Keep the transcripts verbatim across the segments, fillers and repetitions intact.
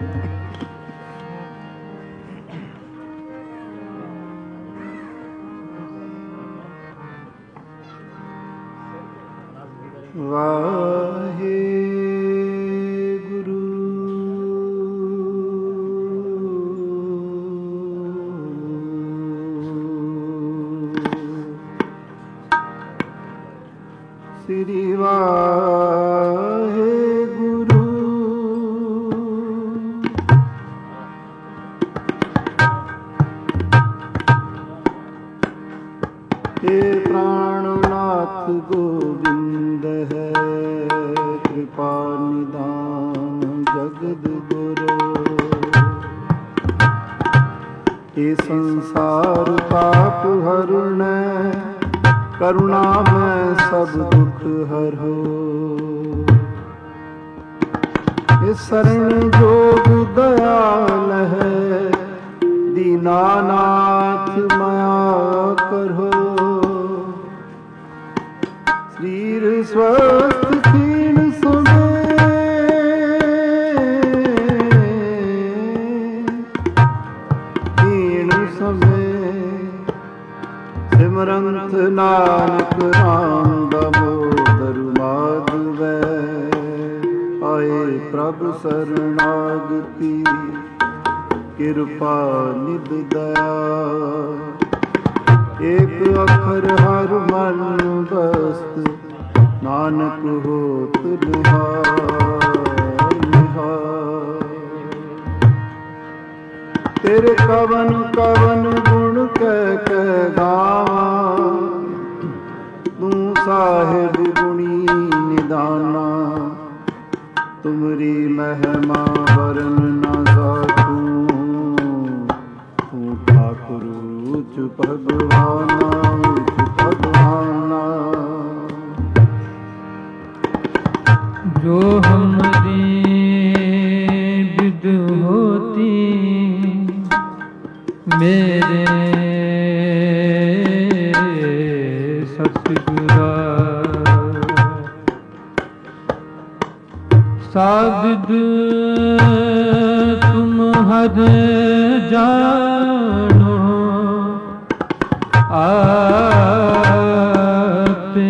ਵਾਹਿਗੁਰੂ ਸ੍ਰੀ ਵਾਹਿਗੁਰੂ हे प्राणनाथ गोविंद है कृपा निदान जगद गुरु। हे संसार पाप हरण करुणा में सब दुख हरो। हे शरण जोग दयाल है दीनानाथ माया करो। शरीर स्वस्थ क्षीण समय क्षीण समय सिमरंत नानक राम दामोदर माधवै। आए प्रभ शरणागति कृपा निध दया। एक अखर हर मन बस्त नानक होत निहाल निहाल। तेरे कवन कवन गुण कह कह गावा। तू साहिब गुणी निदाना तुमरी महिमा वरन न साकू। तू ठाकुर उच भगवाना उच भगवाना। जो हमारी विद होती मेरे सतगुरा। साबिद तुम हर जानो आपे।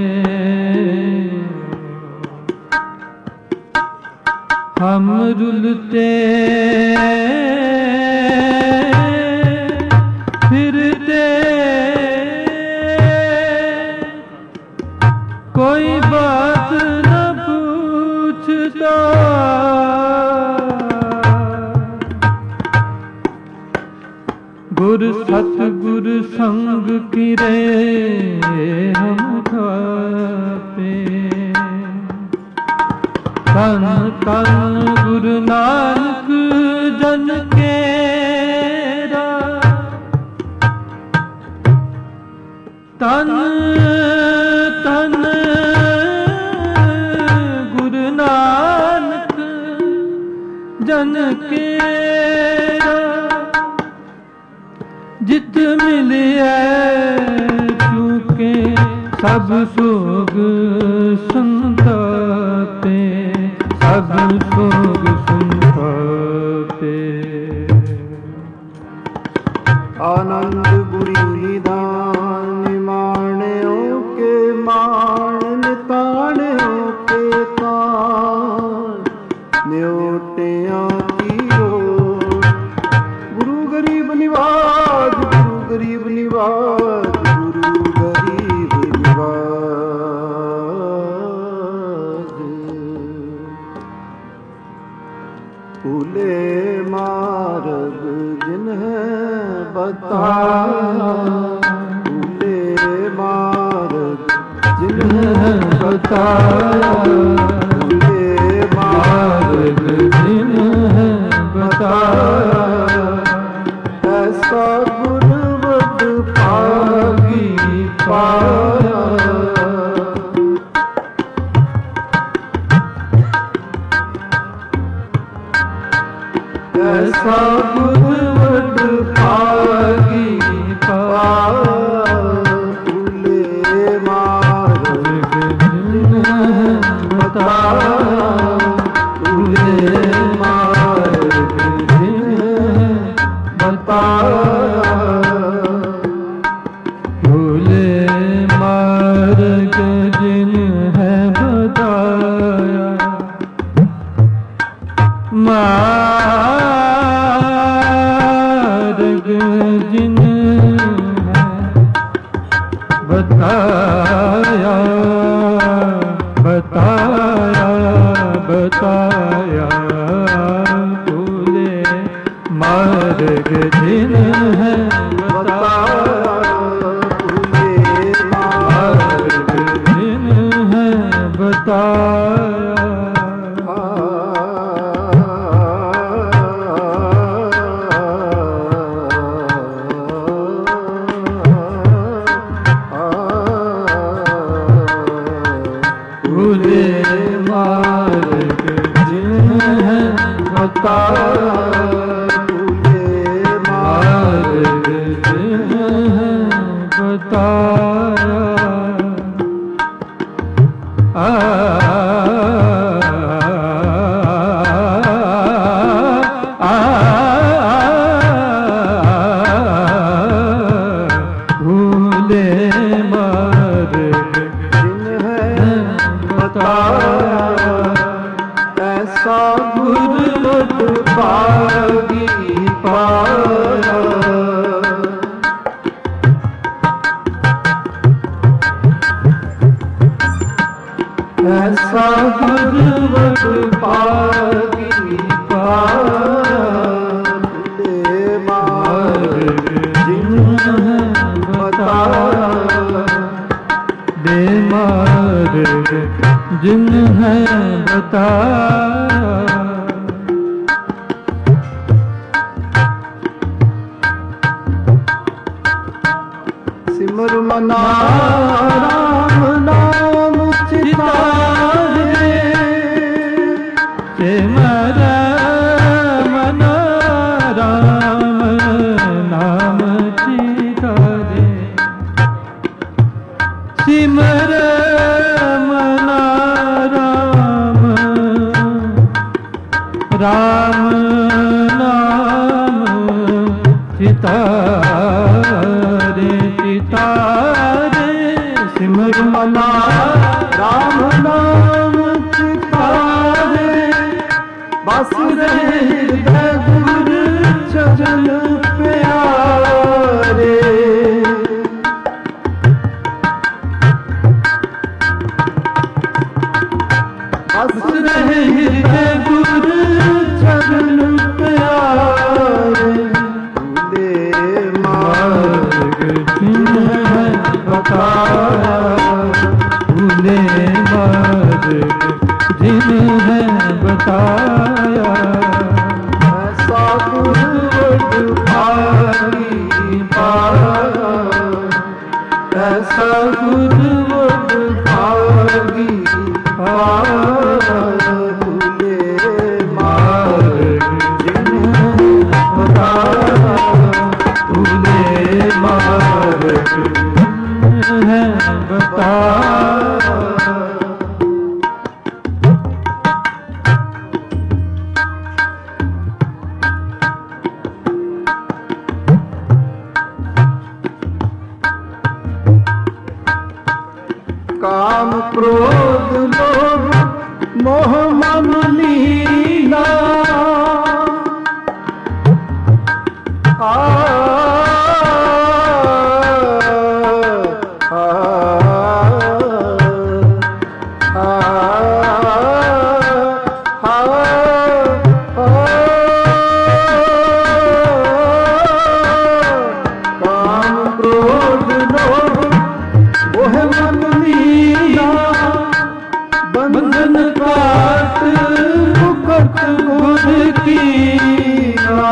हम रुलते फिरते कोई बात न पूछता। गुर सतगुर संग किरे हम खापे। तन तन गुरु नानक जन केरा। तन तन गुरु नानक जन केरा। जित मिलिए चूके सब सोग संतापे। सब सोग संतापे। आनंद गुरी निदान निमाण्यो के मान निताण्यो के तान। न्योटिया की ओर गुरु गरीब निवाज गुरु गरीब निवाज गुरु गरीब निवाज। फूले मार्ग जिन्हें बताया। फूले मार्ग जिन्हें बताया। फूले मार्ग जिन्हें बताया। ऐसा गुरवत पागी पाया। ऐसा गुरवत पागी पाया। फूले मार्ग जिन्हें बताया बताया भूले मार्ग जिन है बताया भूले मार्ग जिन है बताया जिन है बताया सिमर मना राम नाम चितारे सिमर मना राम नाम चितारे सिमर राम नाम चितारे चितारे सिमर मना राम नाम चितारे बस रहे हृदय गुरु चरण प्यारे बस रहे हृदय गुरु चरण प्यारे भूले मार्ग जिन है बताया भूले मार्ग जिन है बताया ऐसा गुरु भागी पाया ऐसा गुरु भागी पाया भूले मार्ग जिन बताया भूले मार्ग है बताया काम क्रोध लोभ मोह मम लीना आ, आ, आ, आ, काम क्रोध लोभ मोह मम लीना बंधन काट मुकट गुर कीना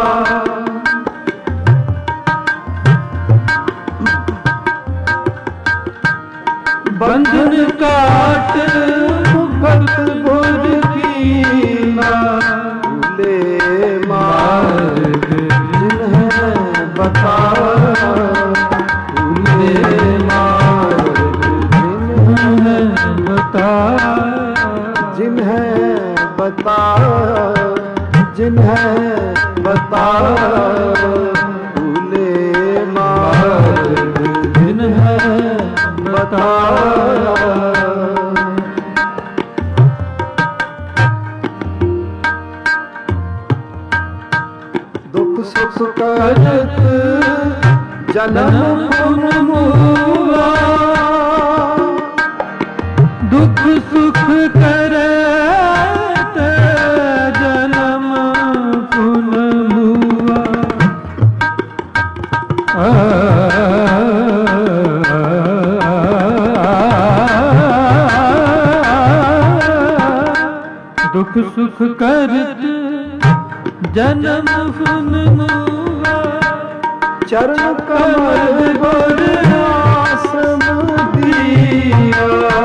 बंधन काट मुकट गुर कीना भूले मार्ग जिन है बताया भूले मार्ग जिन है बताया जिन है बताया जिन है बताया भूले मार्ग जिन है बताया दुख सुख करत जन्म पुन मुआ दुख दुख सुख करे ते जन्म पुन हुआ। दुख सुख करत जन्म पुन हुआ। चरण कमल गुर आसम दिया।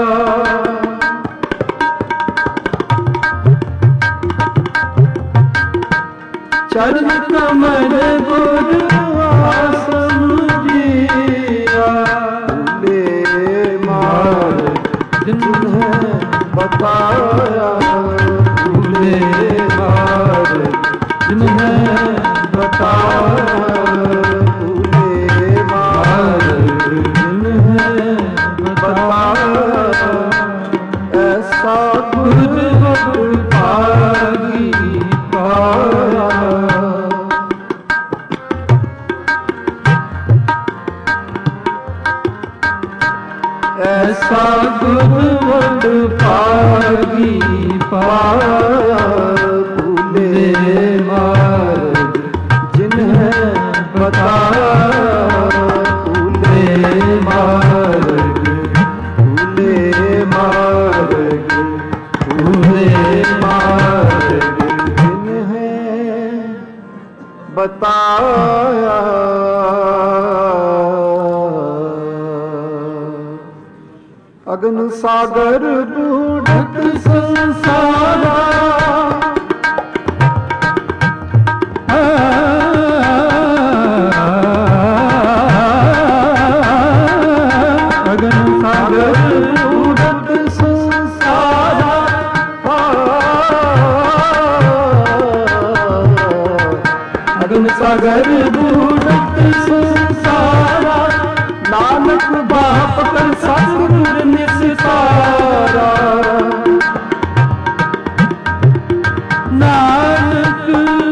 चरण कमल गुर आसम दिया। भूले मार्ग जिन्हें बताया। भूले मार्ग जिन्हें बताया। भूले मार्ग जिन्हें बताया। ऐसा गुरु भागी पाया। ऐसा गुरु भागी पाया। भूले मार्ग जिन्हें बताया। भूले मार्ग भूले मार्ग भूले मार्ग जिन्हें बताया। अगन सागर बूढ़त संसारा। अगन सागर बूढ़त संसारा। अगन सागर बूढ़त संसारा। नानक बाप कर सतगुर निस्तारा। नानक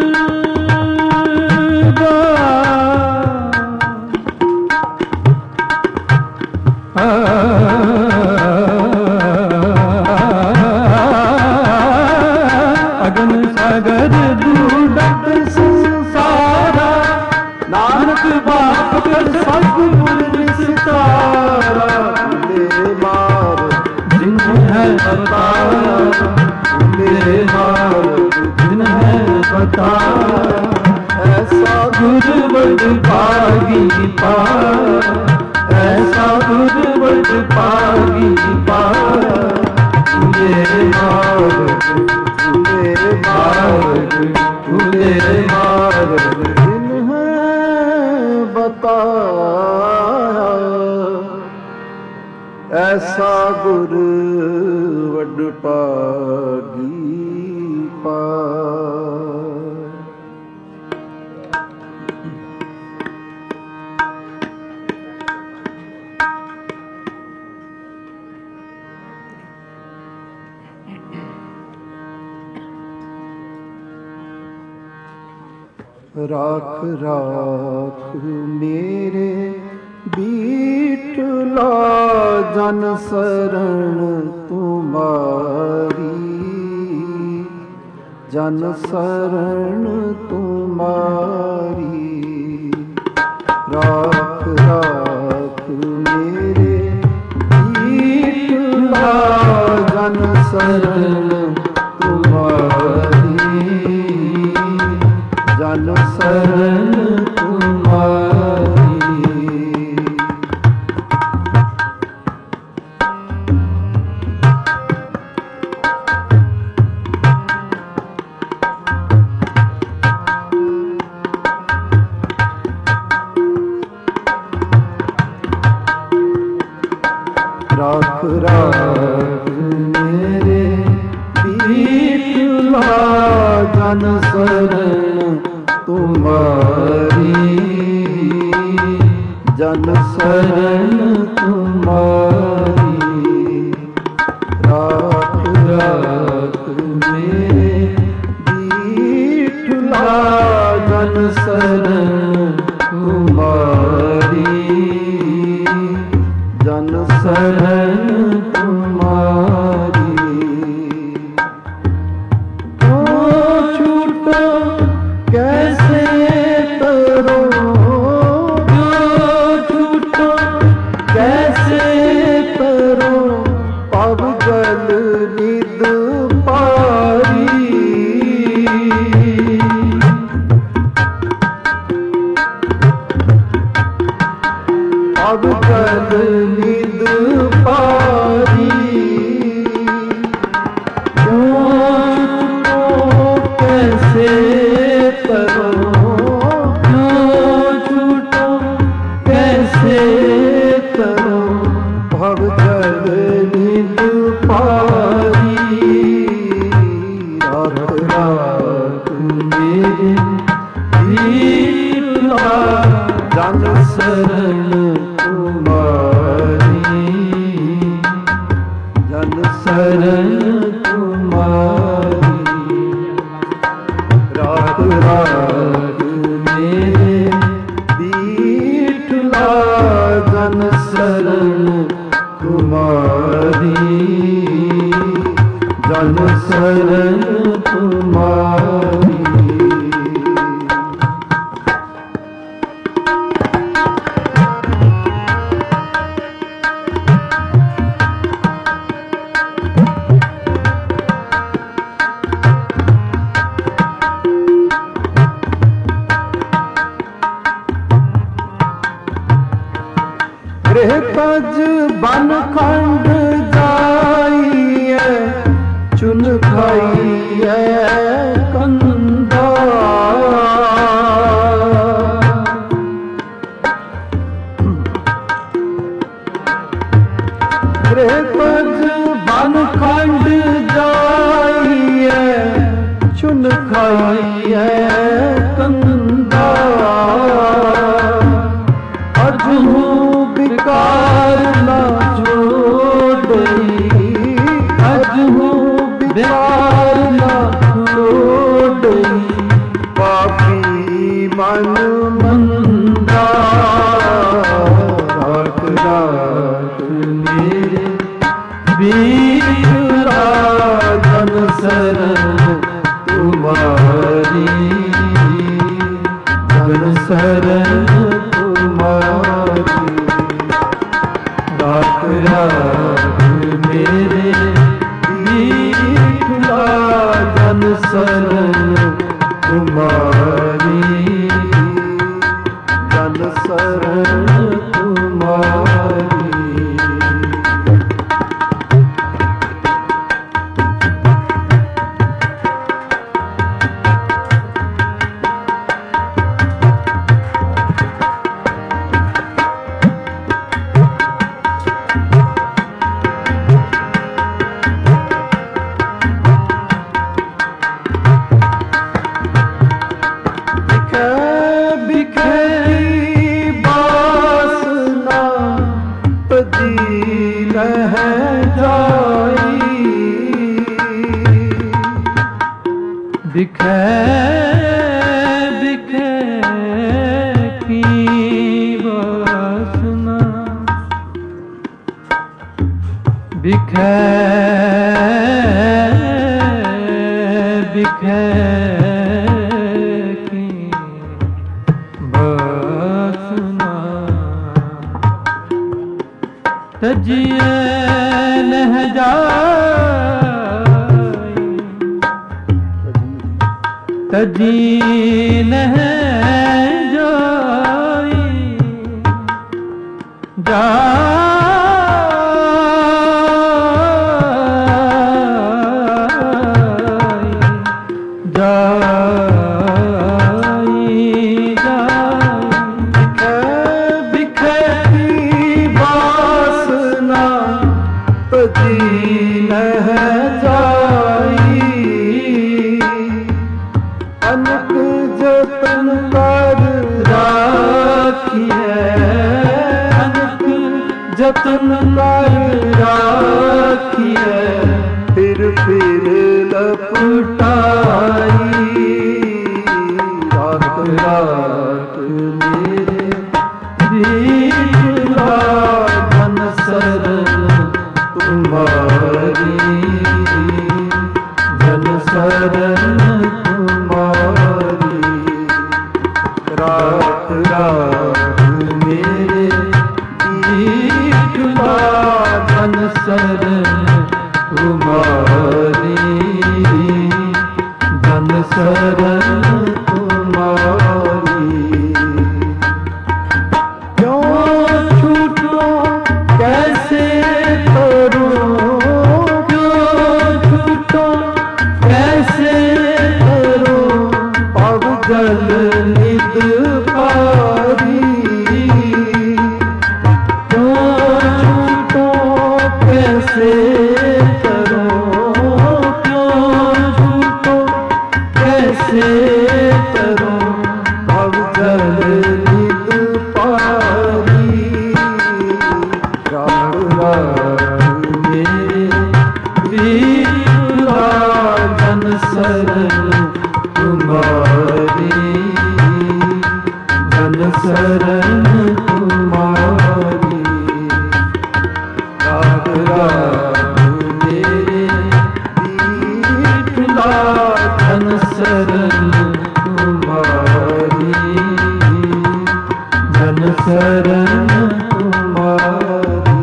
अगन सागर बूढ़त संसारा। नानक बाप कर सतगुर निस्तारा। भूले मार्ग जिन्हें बताया। भूले मार्ग जिन्हें बताया। ऐसा गुरु बड़ भागी पाया। ऐसा गुरु बड़ भागी पाया। भूले मार्ग भूले मार्ग भूले मार्ग जिन्हें बताया। ऐसा गुरु वड पागी पाया। राख राख मेरे बीटला जन शरण तुम्हारी। जन शरण तुम्हारी। राख राख मेरे बीटला जन शरण तुम्हारी। जन शरण तुम्हारी। राख राख मेरे बीटला जन शरण तुम्हारी। जन शरण तुम्हारी। राख राख मेरे बीटला जन शरण तुम्हारी। जन शरण तुम्हारी। शरण तुम्हारी। रात रात मेरे विठला जन शरण तुम्हारी, जन शरण तुम्हारी। गृह तज बन खंड जाइए, चुन खाइए कंदा। गृह तज बन खंड जाइए, चुन खाइए कंदा। अजहू बिकार ना छोड़ी, अजहू बिकार ना छोड़ी। पापी मन मंदा, रात रात मेरे विठला जन शरण तुम्हारी, जन शरण तुम्हारी। रात रात मेरे विठला जन शरण तुम्हारी, जन शरण तुम्हारी। बिखे बिखे की वासना, बिखे बिखे की वासना। तजिए लह जा तजी नह जाई, जा अनक जतन कर राखिए, अनक जतन कर राखिए। फिर फिर लपटाई, रात रात मेरे विठला जन शरण तुम्हारी, जन शरण तुम्हारी। रात रात मेरे विठला जन शरण तुम्हारी, जन शरण तुम्हारी। क्यों छूटो कैसे करूं, क्यों छूटो कैसे करूं। पग जल निद पारी, क्यों छूटो कैसे करूं, क्यों छूटो कैसे शीतला जन शरण तुम्हारी, जन शरण तुम्हारी। राग राग मेरे शीतला जन शरण तुम्हारी, जन शरण तुम्हारी।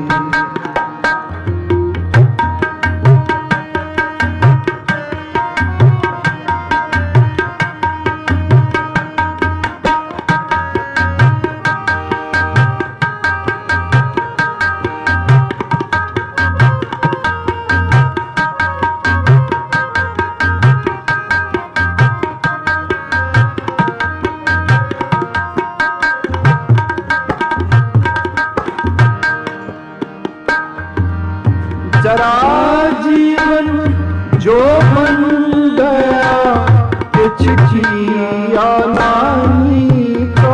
जरा जीवन जो बन गया कुछ किया नानी का,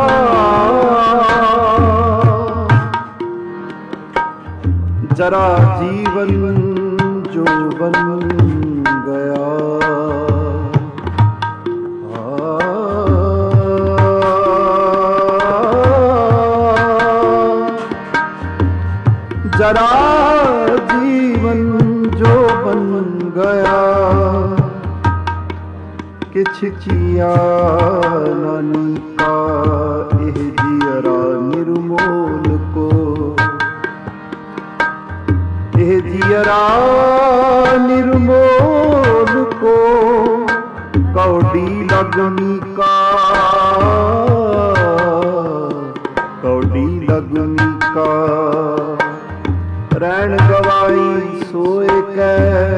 जरा जीवन जो बन गया जरा जीवन जो बन गया किछ किया नानी का, एह जियरा निर्मोल को, एह जियरा निर्मोल को कौड़ी लगनी का, कौड़ी लगनी का। रैन गवाई सोए कै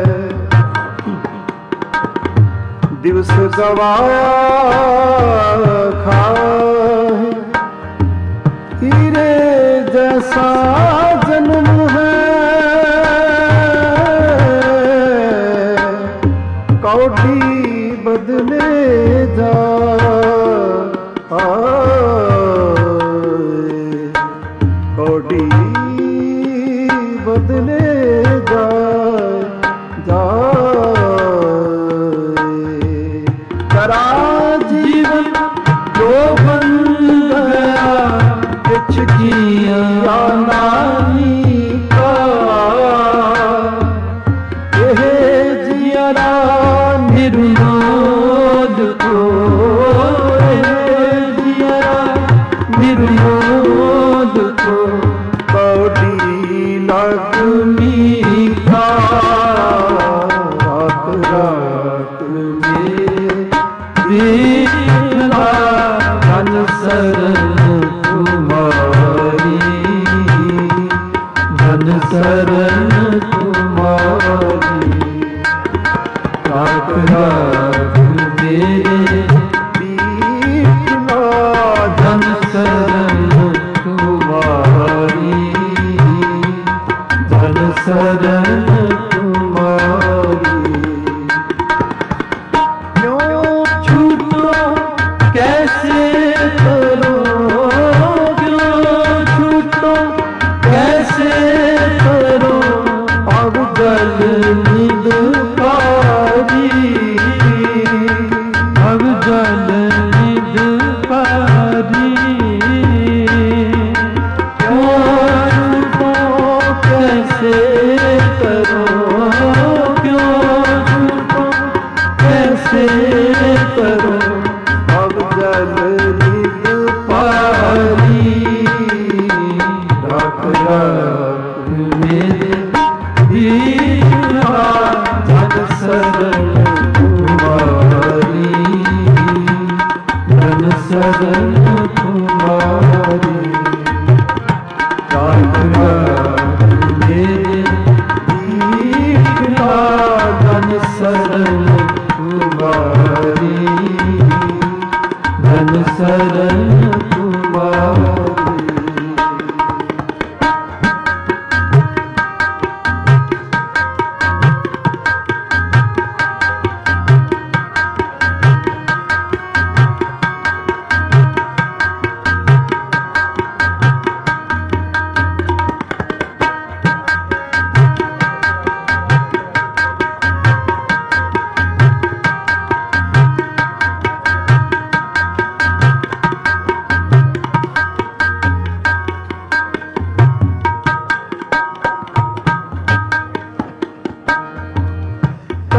दिवस गवाया खाए, हीरे जैसा जन्म है कौड़ी बदले जा, कौड़ी बदले जाए जाए। जरा जीवन जो बन गया कुछ किया नानी का, यह जियरा निर्मोल को, जियरा निर्मोल को कौड़ी लगनी का। रात रात मेरे शीतला जन शरण तुम्हारी, जन शरण तुम्हारी। रात रात मेरे शीतला जन शरण तुम्हारी, जन शरण तुम्हारी। क्यों छूटो कैसे करो, क्यों छूटो कैसे करो अब जल निद पारी, अब जल निद पारी। कैसे करो क्यों छूटो कैसे करो अब जल निद पारी। राख राख मेरे शीतला जन शरण तुम्हारी, जन शरण तुम्हारी। राख राख मेरे शीतला जन शरण तुम्हारी, जन शरण तुम्हारी।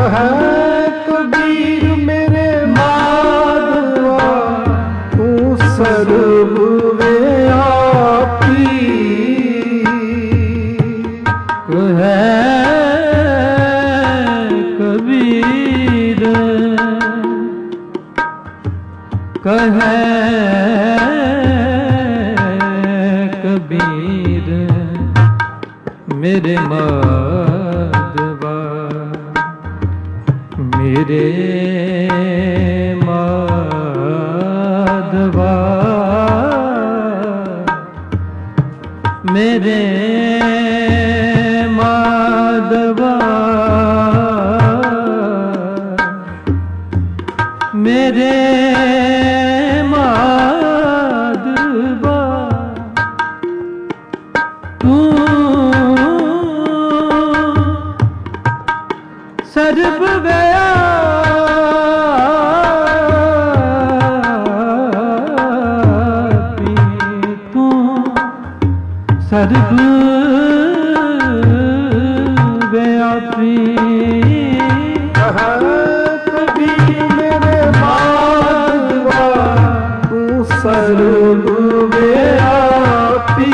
कहे कबीर मेरे माधवा तू सर्वव्यापी। कहे कबीर कहे कबीर मेरे माधवा मेरे माधवा मेरे माधवा मेरे माधवा तू सर्वव्यापी तू सर्वव्यापी। कहे कबीर मेरे माधवा तू सर्वव्यापी।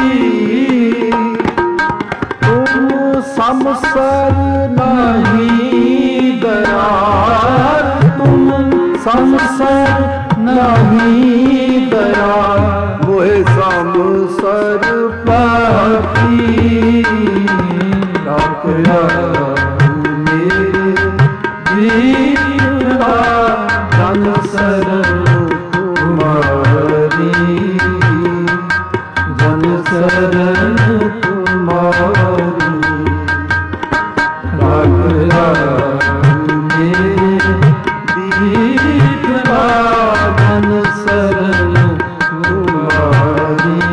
तुम समसर नहीं दयाल तुम समसर नहीं दयाल मोहे समसर पापी। डाकया मेरे वीरता जन शरण तुम्हारी जन शरण तुम्हारी। डाकया मेरे वीरता जन शरण तुम्हारी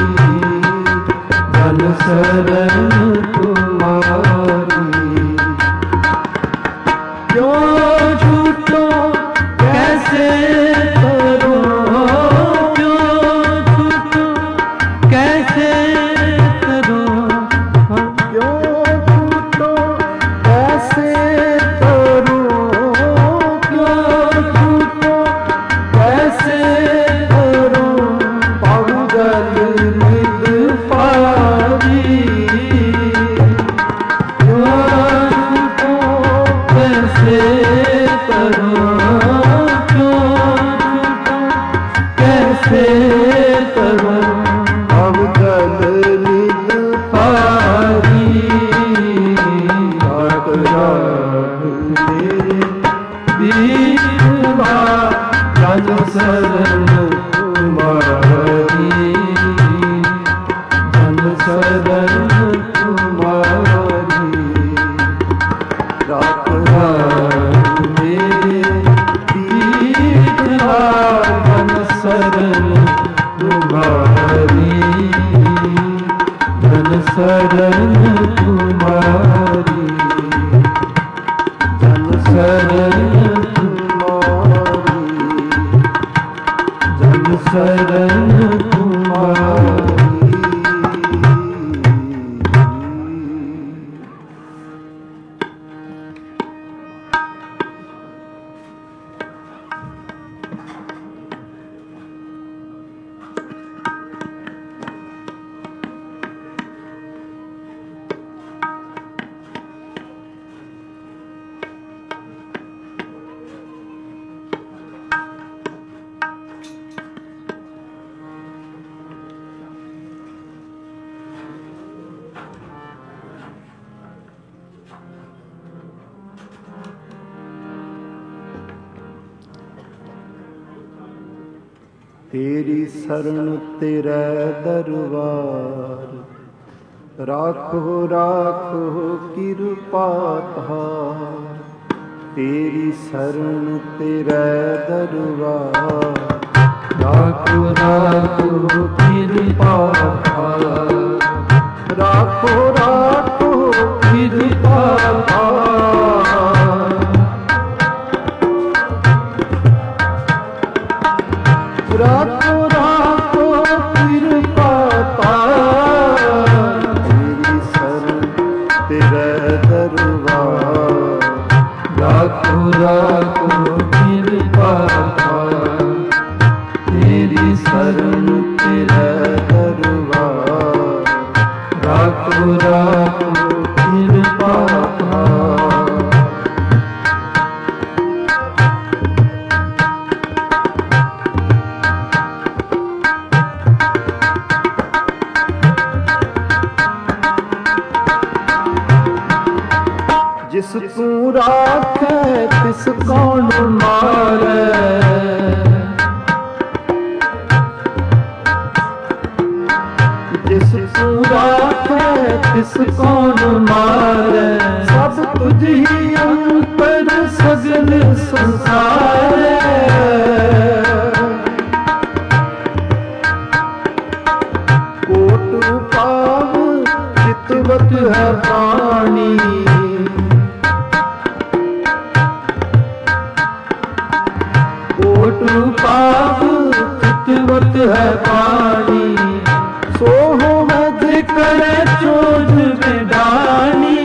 जन शरण तुम्हारी। क्यों छूटो कैसे करो क्यों छूटो कैसे करो क्यों छूटो कैसे करो क्यों छूटो कैसे करो पागल निद पारी। क्यों छूटो कैसे करो क्यों छूटो कैसे करो पागल निद पारी। डाकया मेरे वीरवा जन शरण तुम्हारी जन शरण तुम्हारी। डाकया मेरे वीरवा जन शरण तुम्हारी जन शरण तुम्हारी जन शरण तुम्हारी जन शरण तुम्हारी। तेरी शरण तेरा दरबार राखो राखो कृपा धार। तेरी शरण तेरा दरबार राखो राखो कृपा धार राखो राखो कृपा धार। राखो राखो कृपा धार। तेरी शरण तेरा दरबार जिसको राखे तिस कौन मारे, जिसको राखे तिस कौन मारे, सब तुझ ही अंतर सगल संसार। कोट पाव चितवत है पानी, कोट पाव चितवत है पानी, सोहो मज करे चोज बेडानी,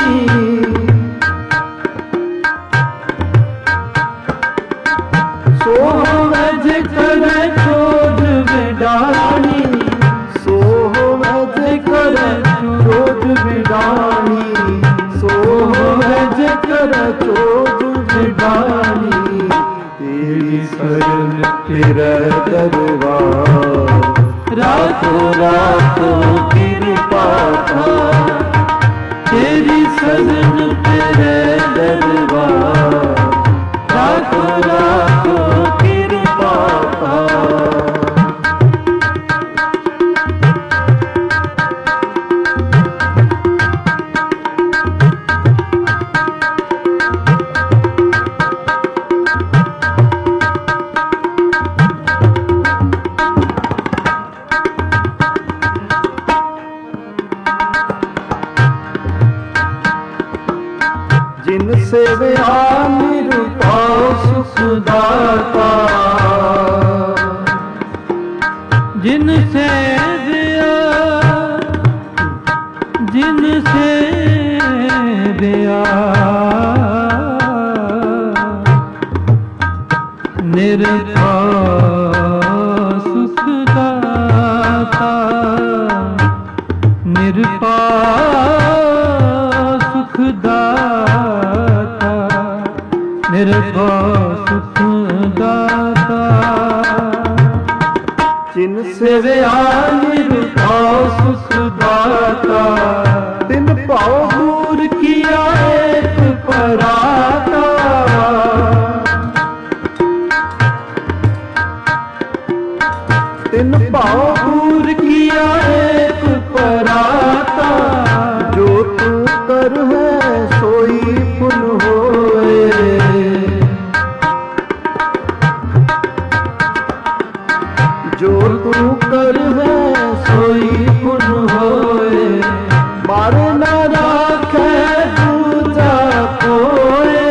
सोहो मज करे चोज बेडानी, सोहो मज करे चोज बेडानी, सोहो मज करे चोज बेडानी। तेरी शरण तेरा दरबार, राखो राखो कृपा थार, तेरी शरण तेरे दरबार, राखो राखो कृपा थार। जिन सेवया निरुपाओ सुखदाता, जिन सेवया जिन सेवया निरुपाओ सुखदाता, निरुपाओ सुखदाता, निरुपाओ सुखदाता। जिन सेवया निरुपाओ सुखदाता, तिन पाओ दूर किया एक पराता, तिन पाओ दूर किया एक पराता। जो तू कर है सोई पुन होए, जो तू कर है सोई पुन होए, मारे न राखे दूजा कोए,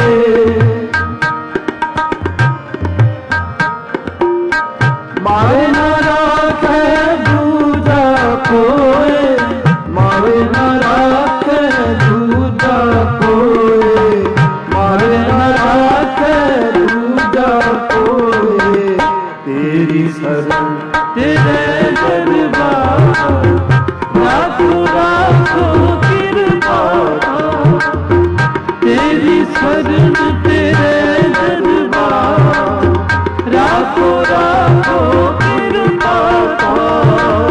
मारे न राखे दूजा कोए, मारे न राखे दूजा कोए, मारे न राखे दूजा कोए। तेरी शरण तेरे दरबार, राखो राखो कृपा थार, तेरी शरण तेरे दरबार, राखो राखो कृपा थार।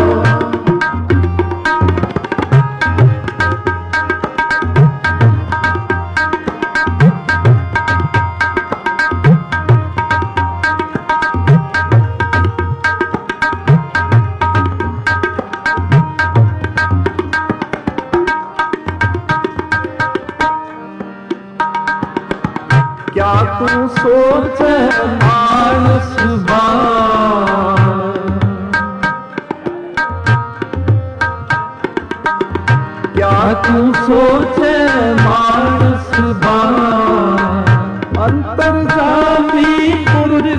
क्या तू सोचे मानस बाण, क्या तू सोचे मानस बाण, अंतर्जामी पुरख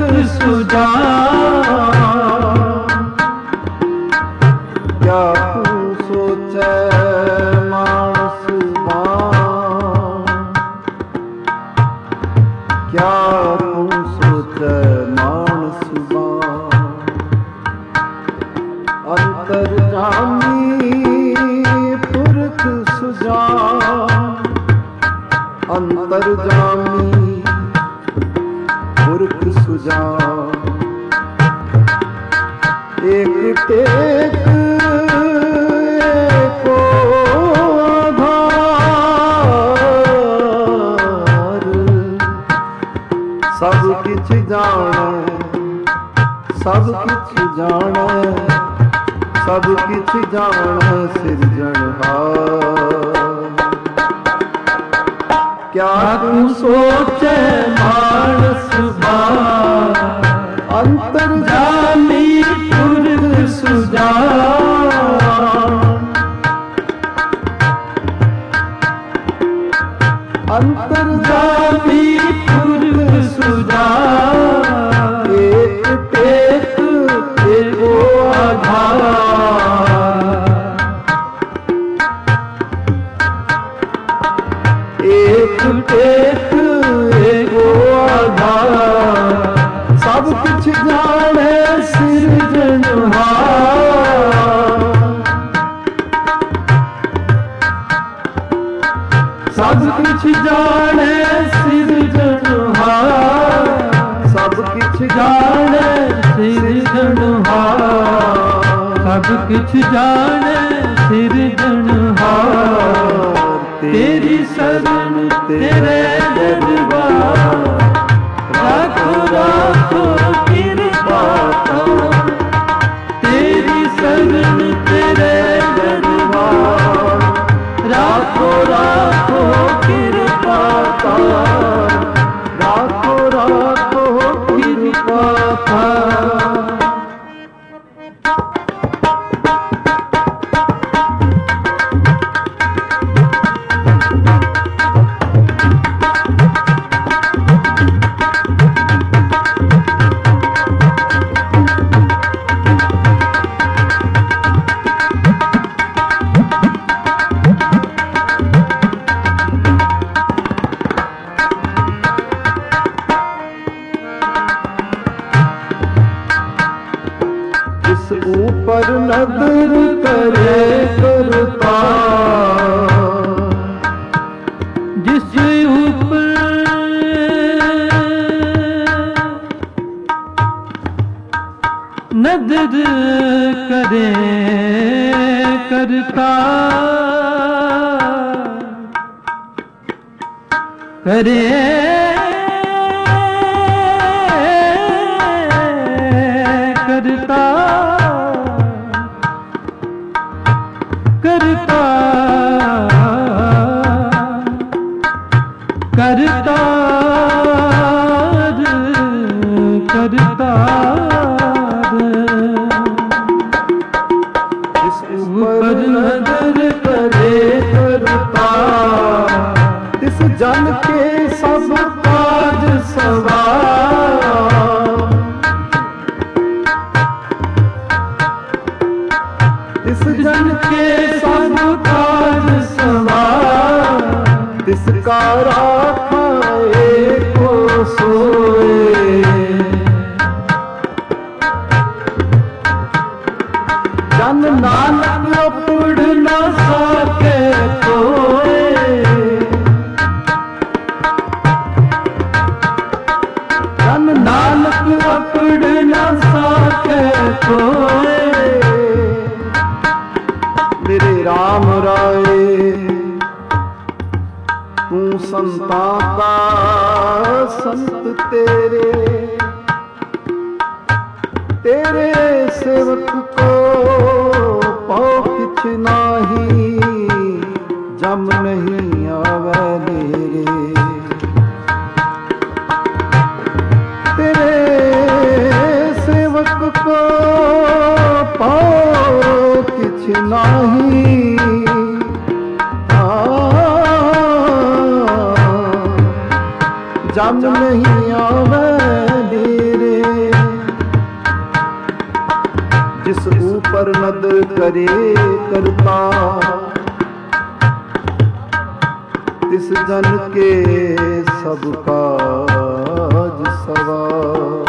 सुजान। क्या तू सोचे मानस बाण, क्या तू सोचे मानस बाण, अंतर्जामी पुरख सुजान, अंतर्जामी पुरख सुजान। एक टेक को आधार, सब किछ जाने सब किछ जाने सब किछ जाने सिरजनहार। क्या तू सोचे मानस भार अंतर्जामी पुरख सुजान। अंतर्जामी पुरख सुजान एक टेक एको आधार। एक टेक एको आधार सब कुछ जाने सिरजनहार। सब कुछ जाने सिरजनहार सब कुछ जाने सिरजनहार सब कुछ जाने सिरजनहार। तेरी शरण तेरे दरबार राखो राखो कृपा। तेरी शरण तेरे दरबार राखो राखो कृपा। राखो राखो कृपा। ऊपर नजर करे करता जिस ऊपर नजर करे करता करे करता करता करता करता इस ऊपर नजर करे करता इस जन के सब काज सवार। इस जन के सब काज सवार तिसका राखा एको सोए। जन नानक अपड़ न सके कोई। जन नानक अपड़ न सके कोई। मेरे राम राय तू संता का संत तेरे तेरे सेवक को पाओ किछ नाही जम नहीं आवे मेरे। तेरे सेवक को पाओ किछ नाही जम नहीं आवे मेरे। जिस ऊपर नदर करे करता तिस जन के सब काज सवार।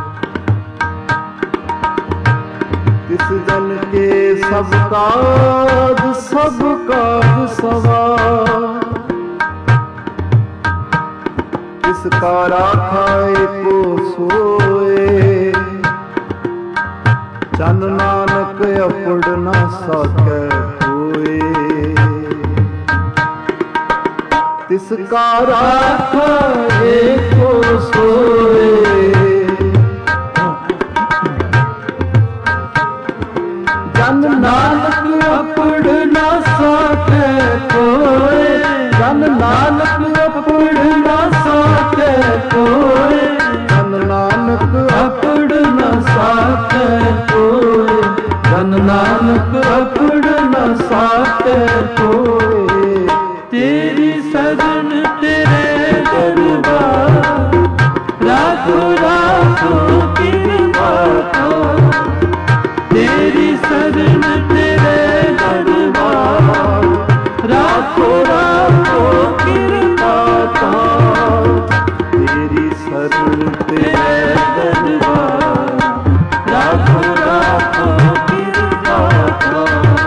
तिस जन के सब काज सब काज सवार। इसका राखा एको सोए। जन नानक अपड़ न सके कोई। तिसका राखा एको सोए। जन नानक अपड़ न साके कोय, जन नानक अपड़ न साके कोय, जन नानक अपड़ न साके कोय, जन नानक अपड़ न साके कोय। तेरी शरण तेरे दरबार, राखो राखो कृपा का। तेरी शरण तेरे दरबार, राखो राखो कृपा का। तेरी शरण तेरे दरबार, राखो राखो कृपा का।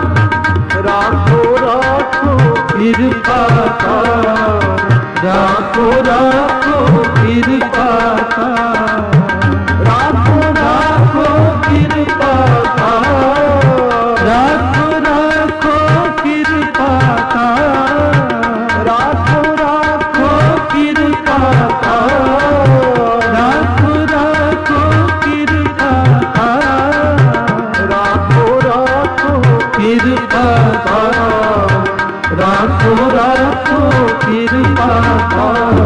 राखो राखो कृपा का, राखो राखो कृपा का। राखो राखो कृपा का, राखो राखो कृपा का। राखो राखो कृपा का, राखो राखो कृपा का। राखो राखो कृपा का, राखो राखो कृपा का।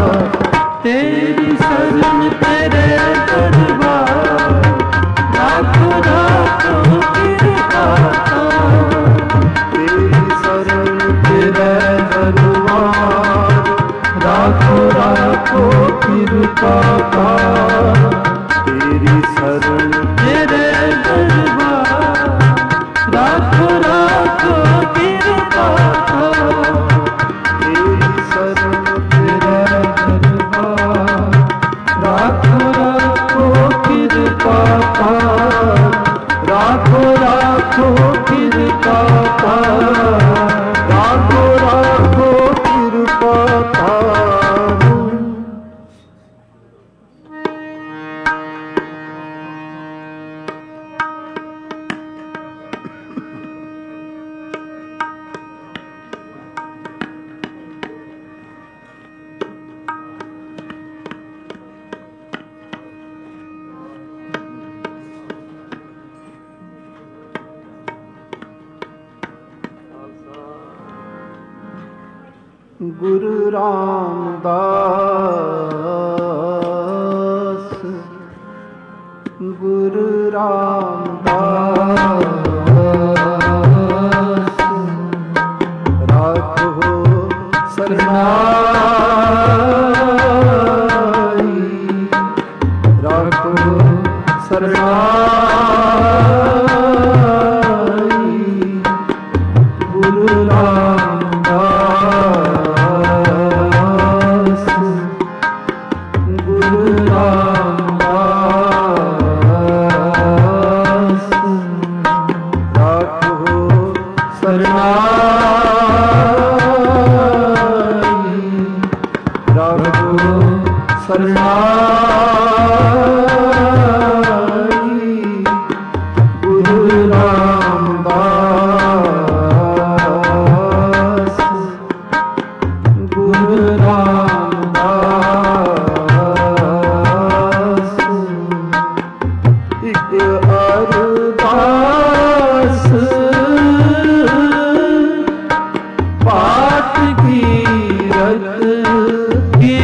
तेरी शरण तेरे दरबार, राखो राखो कृपा का। तेरी शरण तेरे दरबार, राखो राखो कृपा का। तेरी शरण तेरे दरबार, राखो राखो कृपा का। तेरी शरण तेरे दरबार, राखो राखो कृपा का। राखो राखो कृपा का, राखो राखो कृपा का। गुरु रामदास, गुरु रामदास, राखो शरणाई, राखो शरणाई। गुरु रामदास, गुरु रामदास, राखो शरणाई, राखो शरणाई। गुरु रामदास, गुरु रामदास। एक अरदास पाठ कीरत की,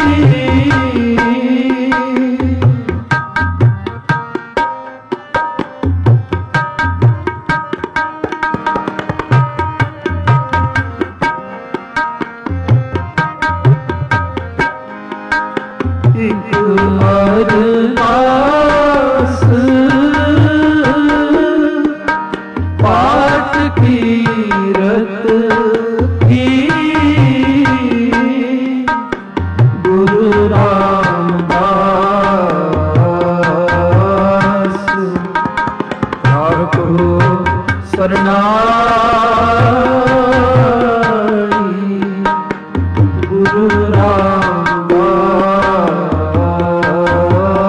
एक अरदास पाठ कीरत की। गुरु रामदास, राखो शरणाई। गुरु रामदास,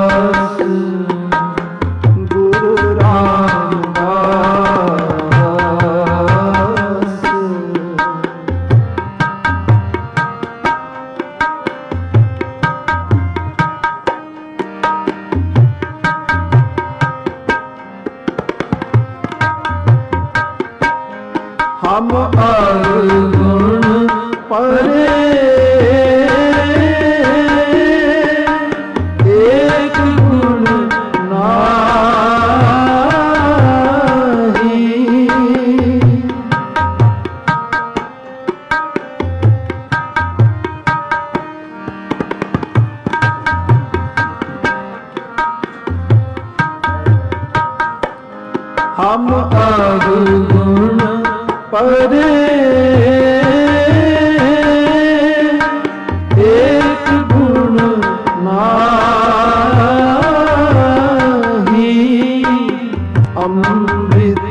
हम अवगुण परे एक गुण नाही अमृत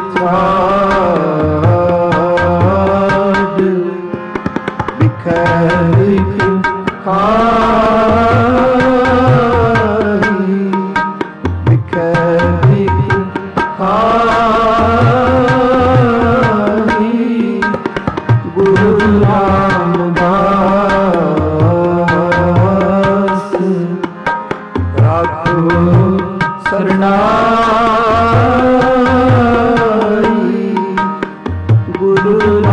छाड़ बिखर खाही बिखर खाही गुरु रामदास राखो शरणाई गुरु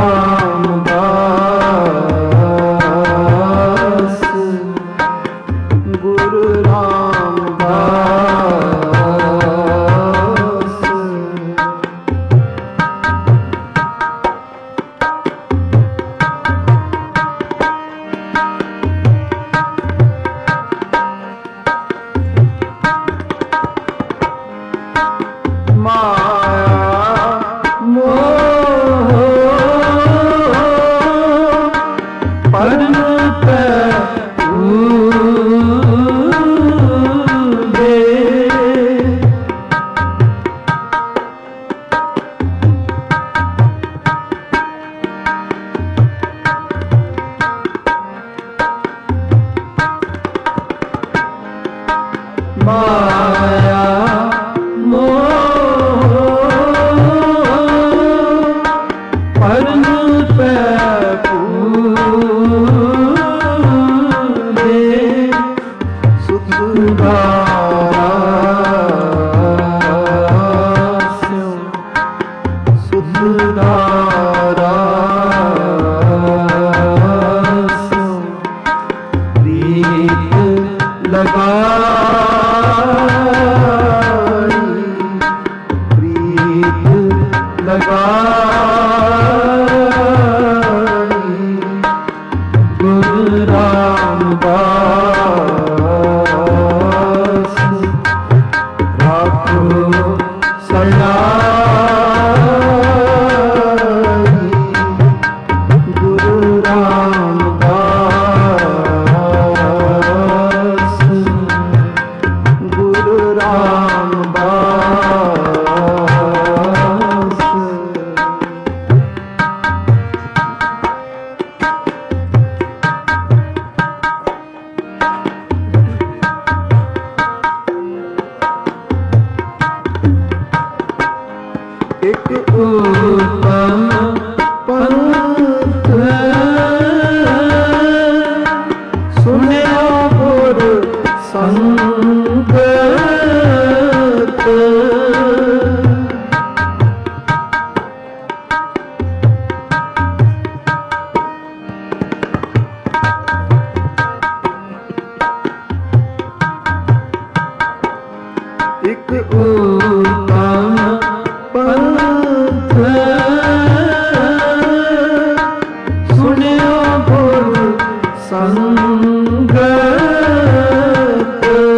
रामदास गुरु रामदास माया मोह परन पे ऊले माया परन पे फूले सुधरास्यो सुधरास्यो प्रीत लगाई प्रीत लगाई गुरु रामदास राखो शरणाई गुरु रामदास गुरु रामदास एक उत्तम पंथ सुनिया गुरु संगत एक उत्तम पंथ सुनियो गुरु संगत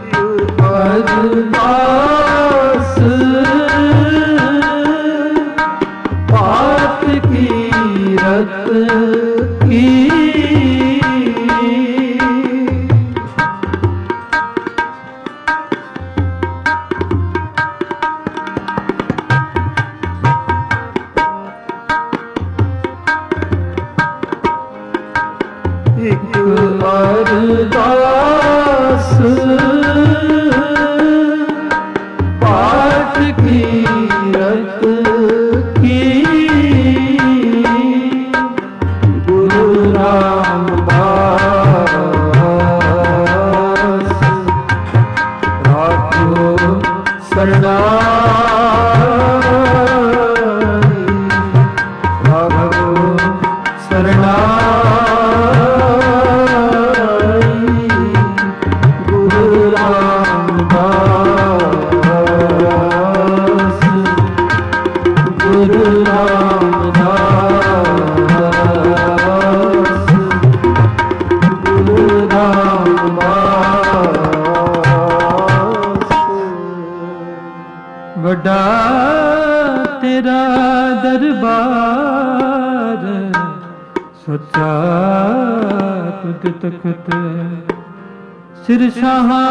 ਇੱਕ ਅਰਦਾਸ ਪਾਠ ਕੀਰਤ ਕੀ ਇੱਕ ਅਰਦਾਸ ਪਾਠ ਕੀਰਤ ਕੀ ਗੁਰੂ ਰਾਮਦਾਸ ਰਾਖੋ ਸਰਨਾਈ ਰਾਖੋ ਸਰਨਾਈ ਗੁਰੂ ਰਾਮਦਾਸ ਗੁਰੂ ਰਾਮਦਾਸ ਗੁਰੂ ਰਾਮਦਾਸ। ਵੱਡਾ ਤੇਰਾ ਦਰਬਾਰ ਸੱਚਾ ਤੁਧ ਤਖਤ ਸਿਰ ਸ਼ਾਹਾਂ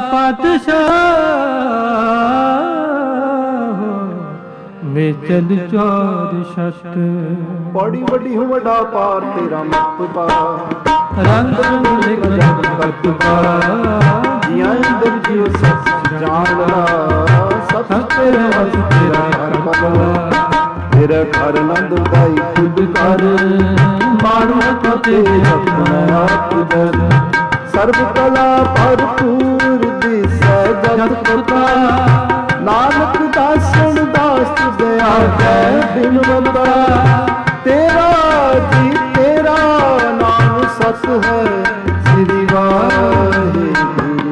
ਪਾਤਸ਼ਾਹ ਮੇਚਲ ਚੌਰ ਛਤ। ਬੜੀ ਵੱਡੀ ਹੋ ਵੱਡਾ ਪਾਰ ਤੇਰਾ ਮਰਤਬਾ ਰੰਗ ਰੰਗ ਕਰਤਬਾ ਜੀਆਂ ਅੰਦਰ ਜਿਉ ਸੱਚ ਜਾਣਦਾ ਸੱਚ ਤੇਰਾ ਵਸ ਤੇਰਾ ਘਰ ਪਵਾ ਤੇਰਾ ਘਰ ਆਨੰਦ ਦਾਈ ਖੁਦ ਕਰ ਮਾਣੋ ਤੇ ਆਪਣਾ ਆਪ ਦਰ ਸਰਬ ਕਲਾ ਭਰਪੂਰ ਦਿਸੈ ਜਗਤ ਪਤਾ ਨਾਨਕ ਦਾਸਨ ਦਾਸ ਦਇਆ ਹੈ ਬਿਨਵੰਤਾ ਤੇਰਾ ਜੀ ਤੇਰਾ ਨਾਮ ਸਤ ਹੈ ਸ੍ਰੀ ਵਾਹਿਗੁਰੂ।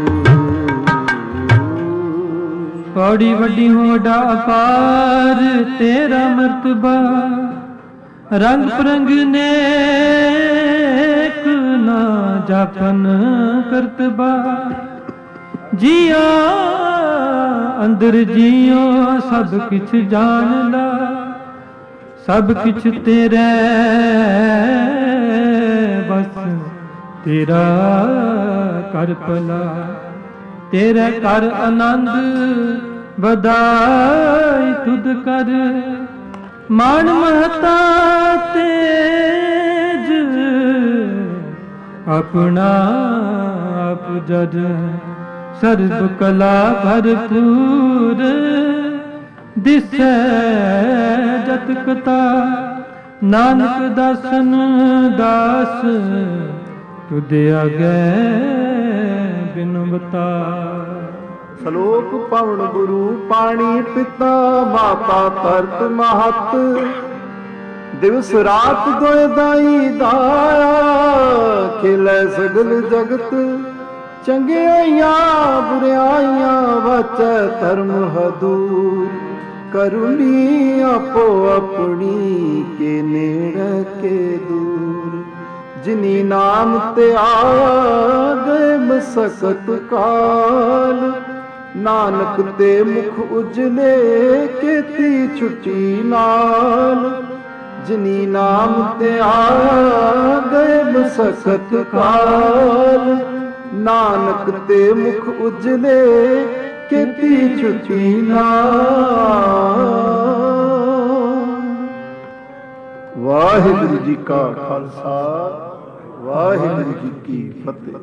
ਬੜੀ ਵੱਡੀ ਹੋੜਾ ਅਪਾਰ ਤੇਰਾ ਮਰਤਬਾ ਰੰਗ ਪ੍ਰੰਗ ਨੇਕ ਨਾ ਜਾਪਨ ਕਰਤਬਾ ਜੀਆ ਅੰਦਰ ਜੀਓ ਸਭ ਕਿਛ ਜਾਣ ਲਾ ਸਭ ਕਿਛ ਤੇਰੇ ਬਸ ਤੇਰਾ ਕਰ ਭਲਾ ਤੇਰੇ ਕਰ ਆਨੰਦ ਵਧਾਈ ਤੁਧ ਕਰ ਮਾਨ ਮਹਤਾ ਤੇਜ ਆਪਣਾ ਆਪ ਜਦ ਸਰਬ ਕਲਾ ਭਰਪੂਰ ਦਿਸੈ ਜਤ ਕਤਾ ਨਾਨਕ ਦਾਸਨ ਦਾਸ ਤੁਧ ਆਗੇ ਬਿਨਵਤਾ। ਸ਼ਲੋਕ ਪਵਨ ਗੁਰੂ ਪਾਣੀ ਪਿਤਾ ਮਾਤਾ ਧਰਤ ਮਹਤ ਦਿਵਸ ਰਾਤ ਦੋਇ ਦਾਈ ਦਾਇਆ ਖਿਲੇ ਸਗਲ ਜਗਤ ਚੰਗਿਆਈਆਂ ਬੁਰਿਆਈਆਂ ਵਾਚੈ ਧਰਮ ਹਦੂਰ ਕਰੁਣੀ ਆਪੋ ਆਪਣੀ ਕੇ ਨੇੜੇ ਕੇ ਦੂਰ ਜਿਨੀ ਨਾਮ ਤੇ ਆ ਗਏ ਮਸਕਤ ਕਾਲ ਨਾਨਕ ਤੇ ਮੁਖ ਉਜਲੇ ਕੀਤੀ ਛੁੱਟੀ ਨਾਲ ਜਿਨੀ ਨਾਮ ਤੇ ਆ ਗਏ ਮਸਕਤ ਕਾਲ ਨਾਨਕ ਤੇ ਮੁਖ ਉਜਲੇ ਕੀਤੀ ਛੁੱਟੀ ਨਾਲ। ਵਾਹਿਗੁਰੂ ਜੀ ਕਾ ਖਾਲਸਾ ਵਾਹਿਗੁਰੂ ਜੀ ਕੀ ਫਤਿਹ।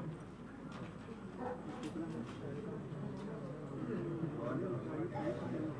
Thank you.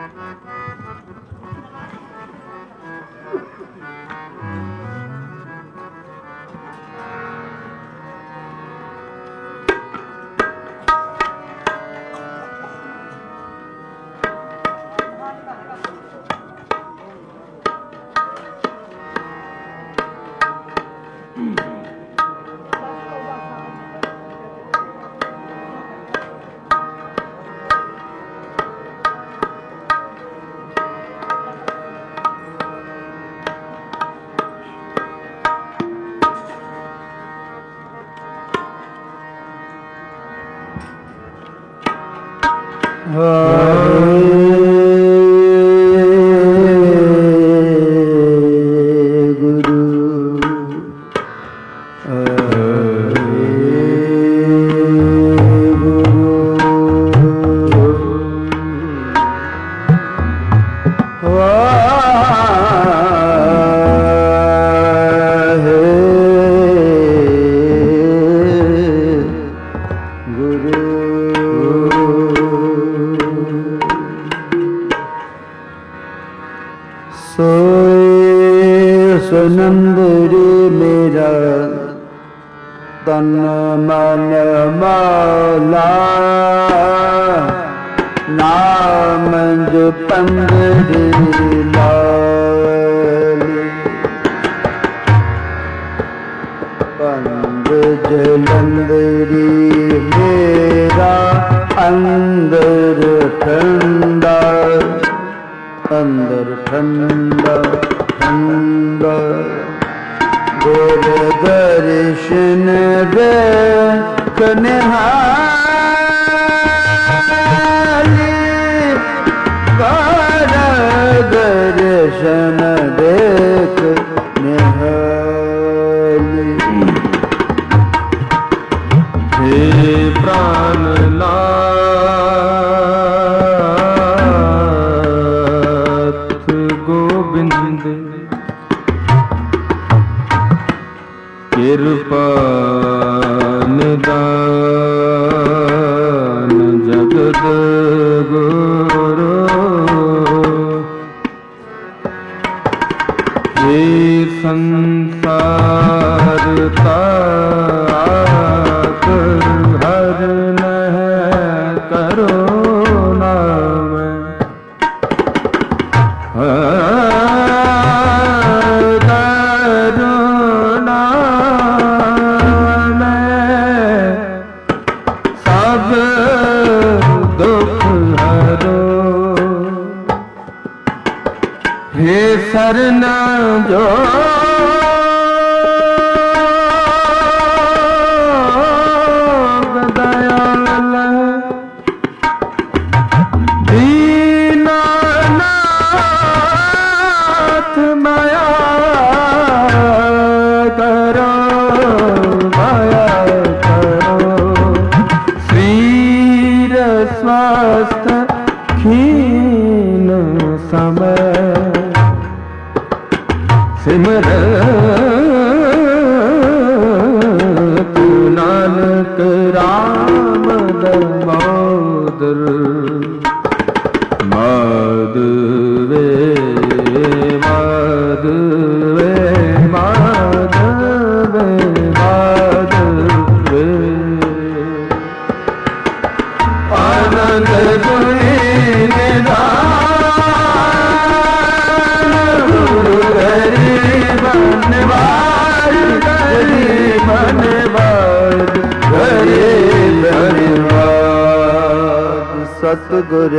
सतगुर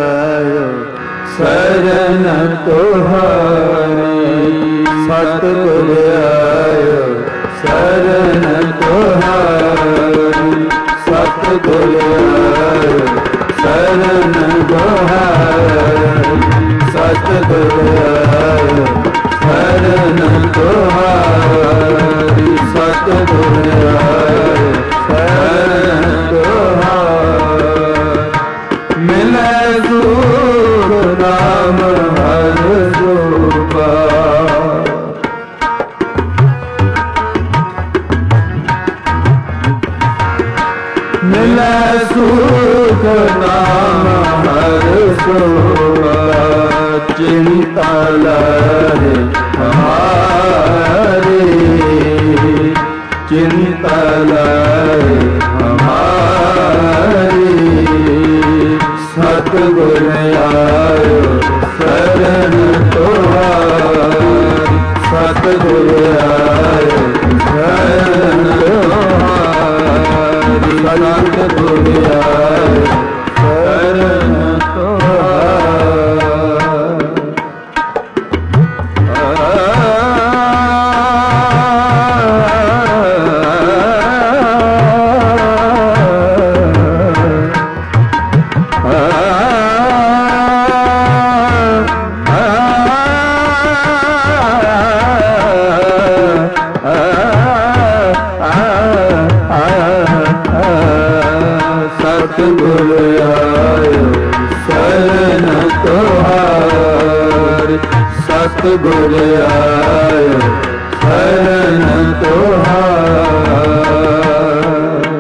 आयो शरण तुहारी, सतगुर आयो शरण तुहारी, सतगुर आयो शरण तुहारी, सतगुर आयो शरण तुहारी, सतगुर आयो शरण तुहारी। मिले सुख नाम हर रूपा, मिले सुख नाम हर रूपा। चिंता लहे हमारी, चिंता लहे हमारी। सतगुर आयो शरण तुम्हारी, सतगुर आयो शरण तुम्हारी, सतगुर आयो शरण सतगुर आयो शरण तुम्हारी, सतगुर आयो शरण तुम्हारी।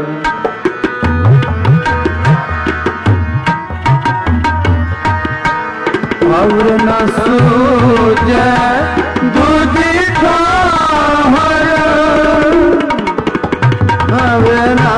और न सूझे दूजी ठाहर, अब ना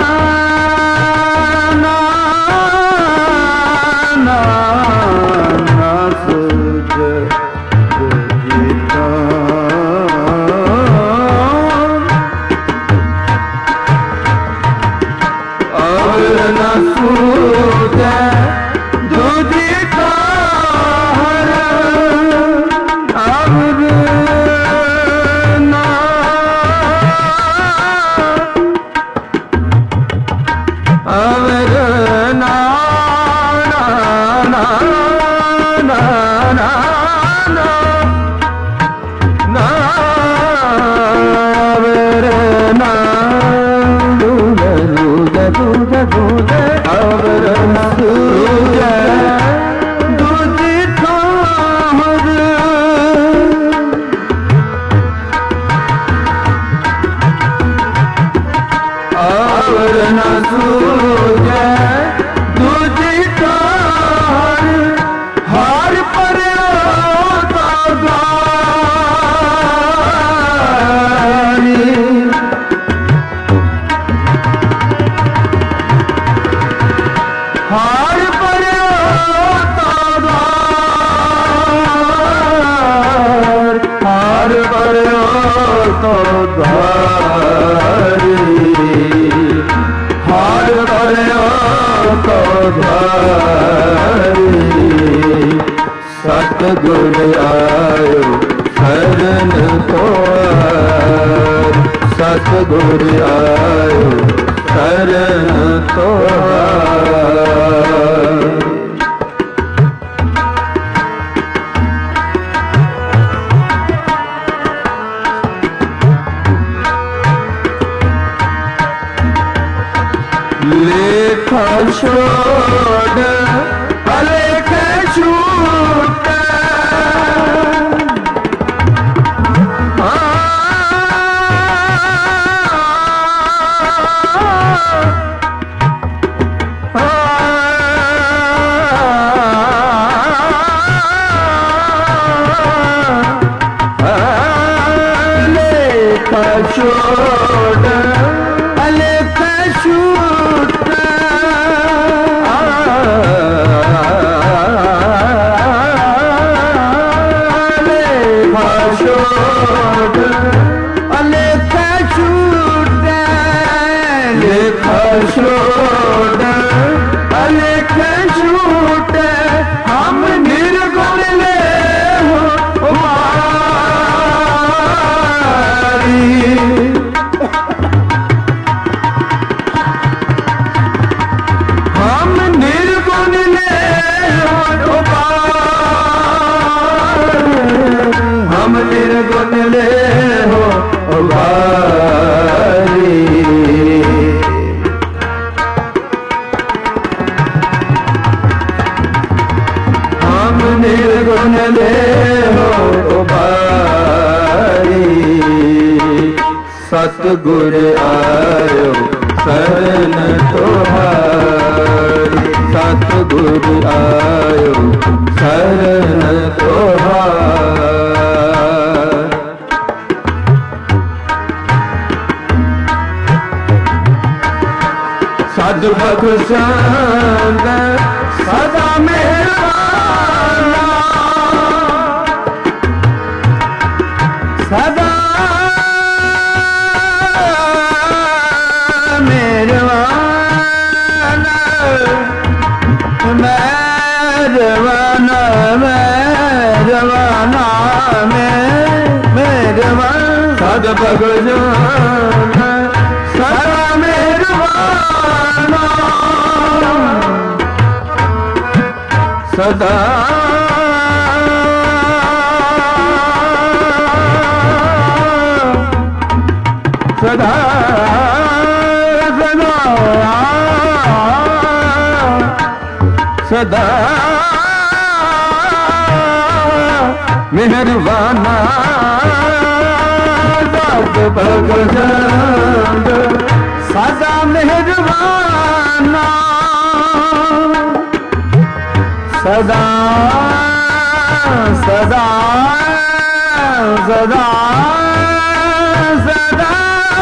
सतगुर आयो शरण तुम्हारी, सतगुर आयो शरण तुम्हारी। लेखा छोड़ अलेख छूट, लेखा छोड़ अलेख छूट, अलेख छूट, लेख छोड़ अलेख छूट, हम निर्गुण ले हो हमारी। हम निर्गुण ले हो हम निर्गुण ले हो भारी। हम निर्गुण ले हो भारी। सतगुर आयो शरण तुम्हारी, सतगुर आयो शरण संग सदा मेहरबाना सदा मेहरबाना मेहरबाना मेहरबाना मेहरबान सद भगवान सदा मेहरबाना सदा सदा सदा मेहरबाना सद भगवान सदा मेहरबाना सदा सदा सदा सदा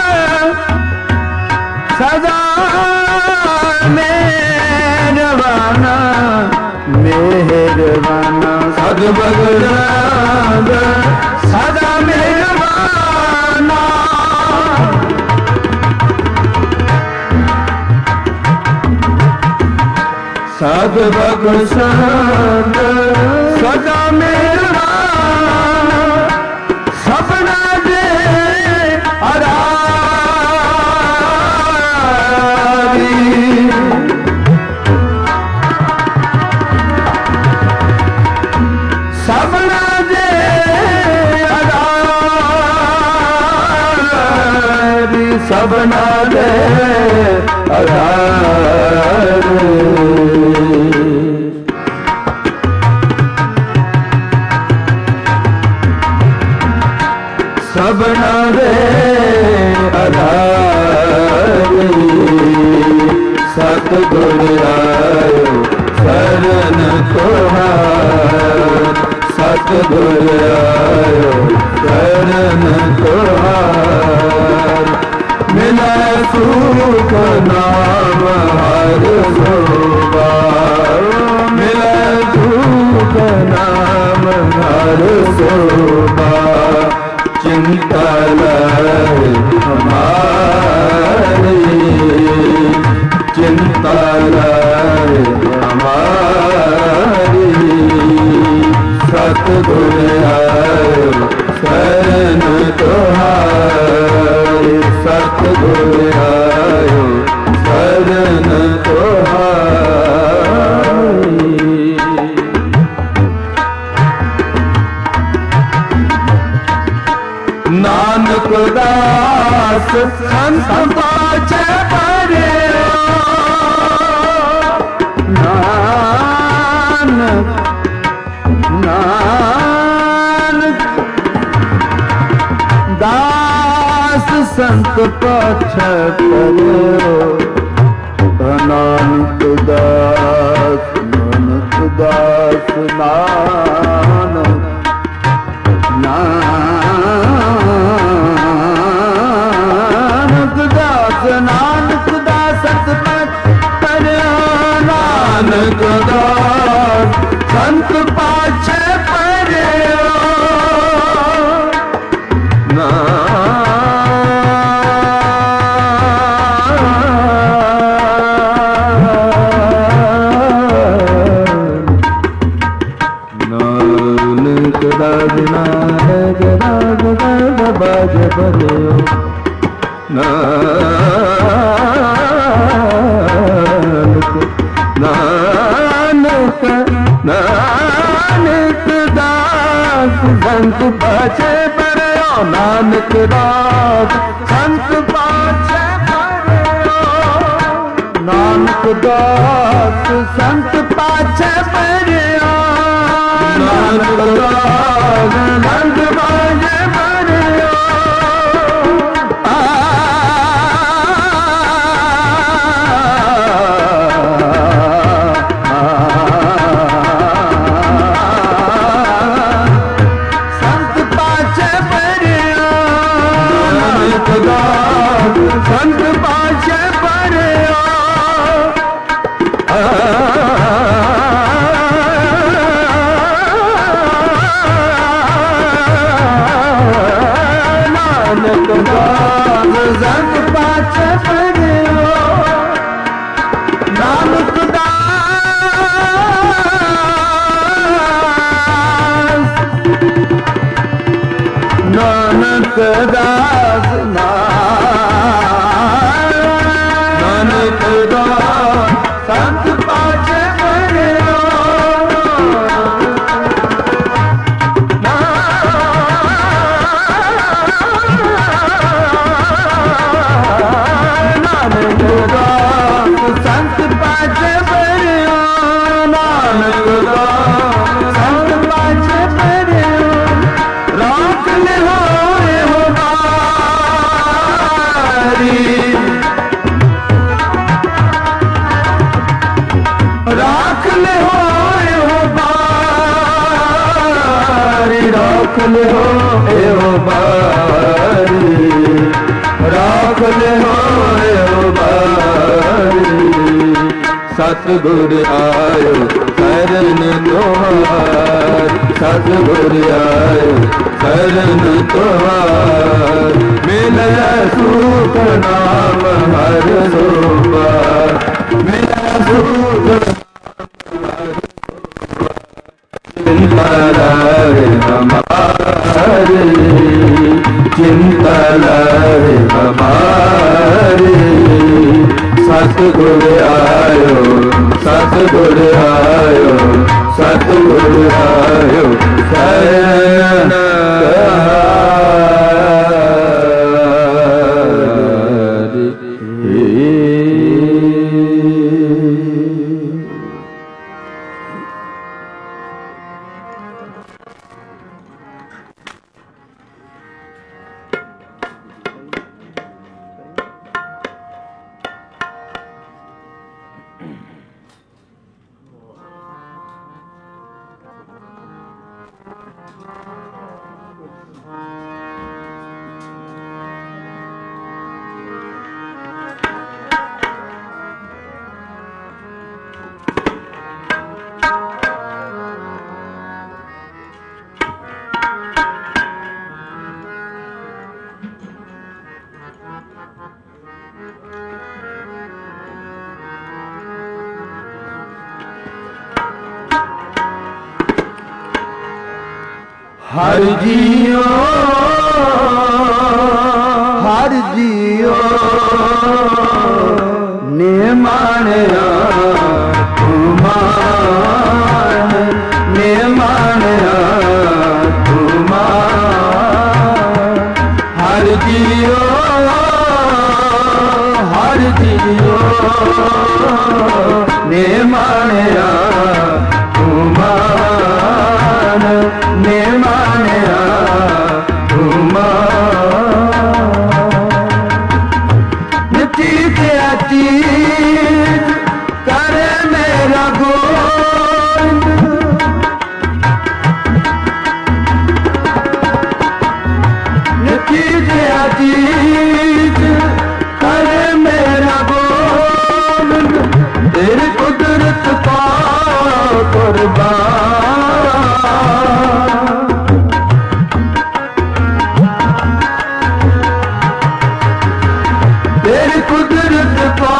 सदा मेहरबाना मेहरबाना सद भगवान सदा मेहरबाना सद भगवान सदा मेहरबाना सपना दे अरारी सपना दे अरारी सपना दे अरारी सबना रे आधारी सतगुर आयो शरण तुहार सतगुर आयो शरण तुहार मिला सुख नाम हर सोबार मिला सुख नाम हर सोबार चिंता लाए हमारी चिंता लाए हमारी सतगुर आयो शरण तुहारी सतगुर आयो शरण तुहारी नानक दास संत पाछे परे नानक नानक दास संत पाछे परे नानक दास नानक दास नानक नानक दास नानक दास संत पर नानक दास संत पाछे परे नानक दास नानक दास बाज बने नानक नानक नानक दास संत पाछे परे नानक दास संत पाछे परे नानक दास संत पाछे परे नानक दास संत पाछे परे संत पाछे परे दास नानक दास संत पाछे पढ़िया नानक दास संत पाछे पढ़िया नानक दास संत पाछे पढ़िया राख ले होए हो बारी राख ले होए हो बारी राख ले होए हो बारी राख ले होए हो बारी सतगुर आयो शरण तोहार सतगुर आयो शरण तोहार मिले सुख नाम हर सोपार मिले सुख चिंता लाए हमारे चिंता लाए हमारे सतगुर आयो सतगुर आयो सतगुर आयो शरण हर जियो हर जियो निमाणया तुमान निमाणया तुमान हर जियो हर जियो निमाणया तुमान निमाणया निती से अतीत करे मेरा गोविंद निती से अतीत करे मेरा गोविंद तेरी कुदरत पा कुर्बान तेरी कुदरत पा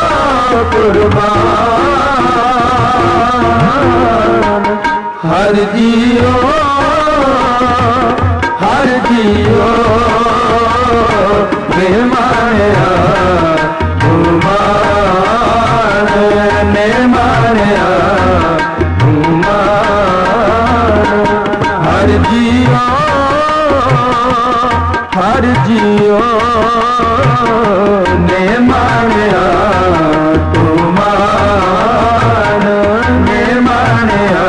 कुर्बान हर जियो हर जियो निमाणया तुमान निमाणया हर जियो हर जियो निमाणया तुमान निमाणया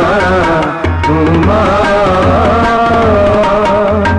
तुमान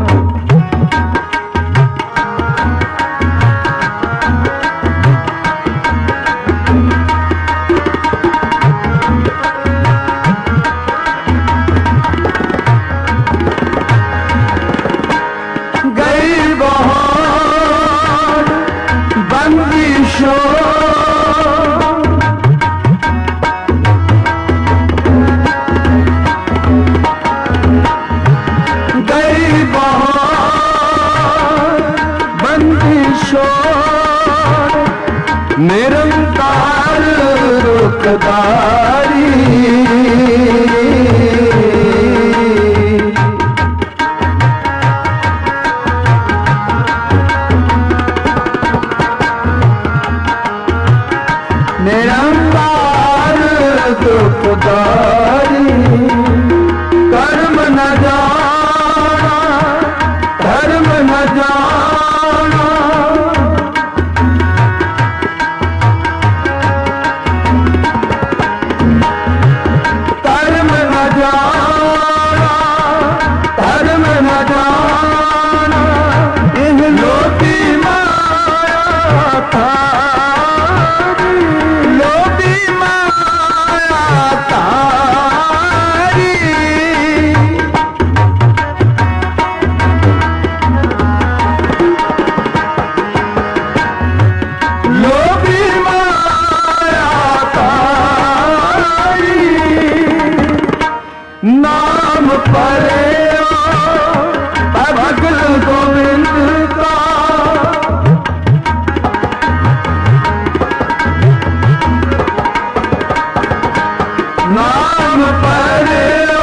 नाम परे भगत गोविंद का नाम परे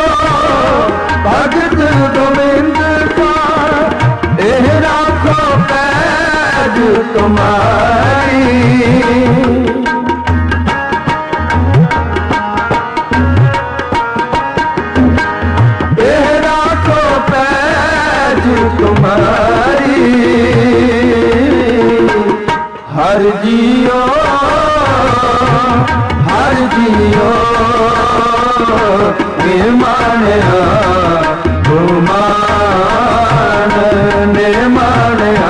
भगत गोविंद का एह राखो पैज तुम्हारी तुम्हारी हर जियो हर जियो निर्माणया गुमान निर्माणया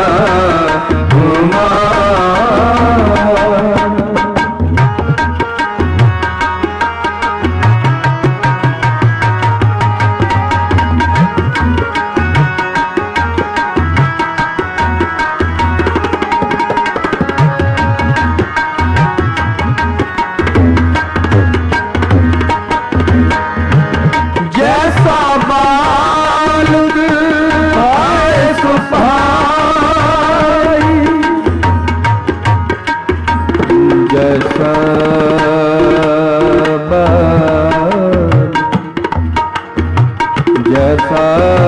जैसा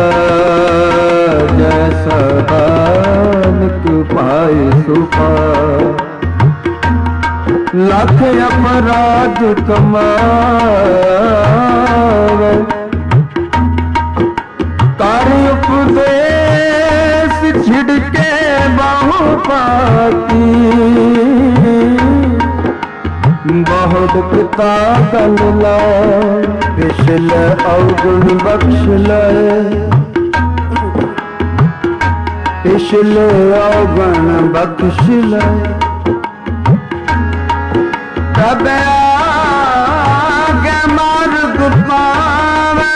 जैसा बालक पाए सुपाए लाख अपराध कमावे तारी उपदेश छिड़के बाहु पाती बहुत पिता गंगला पिछल अवगुण बख्शल पिछल अवगुण बख्शल तब आगे मार्ग पावे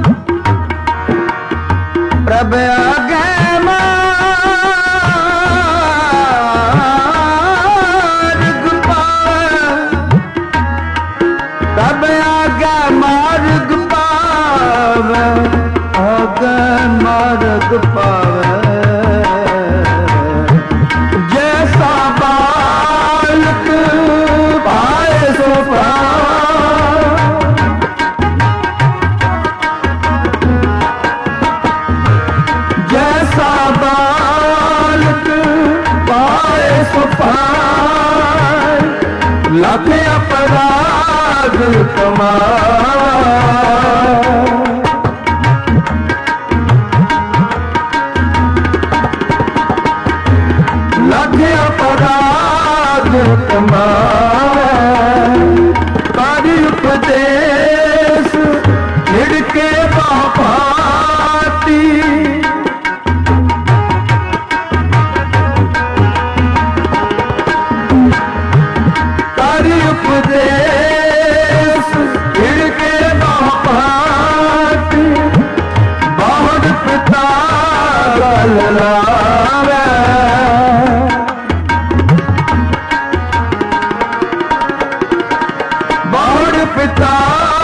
प्रभ आगे मार्ग पावे तब आगे मार्ग पावे आगे मार्ग पावे जैसा बालक पाए सो पाए जैसा बालक पाए सो पाए लाख अपराध कमाए लाख अपराध कमाए तारी उपदेश छिड़के बापाती तारी उपदेश छिड़के बापाती बहुत पिता गललावे बहुत पिता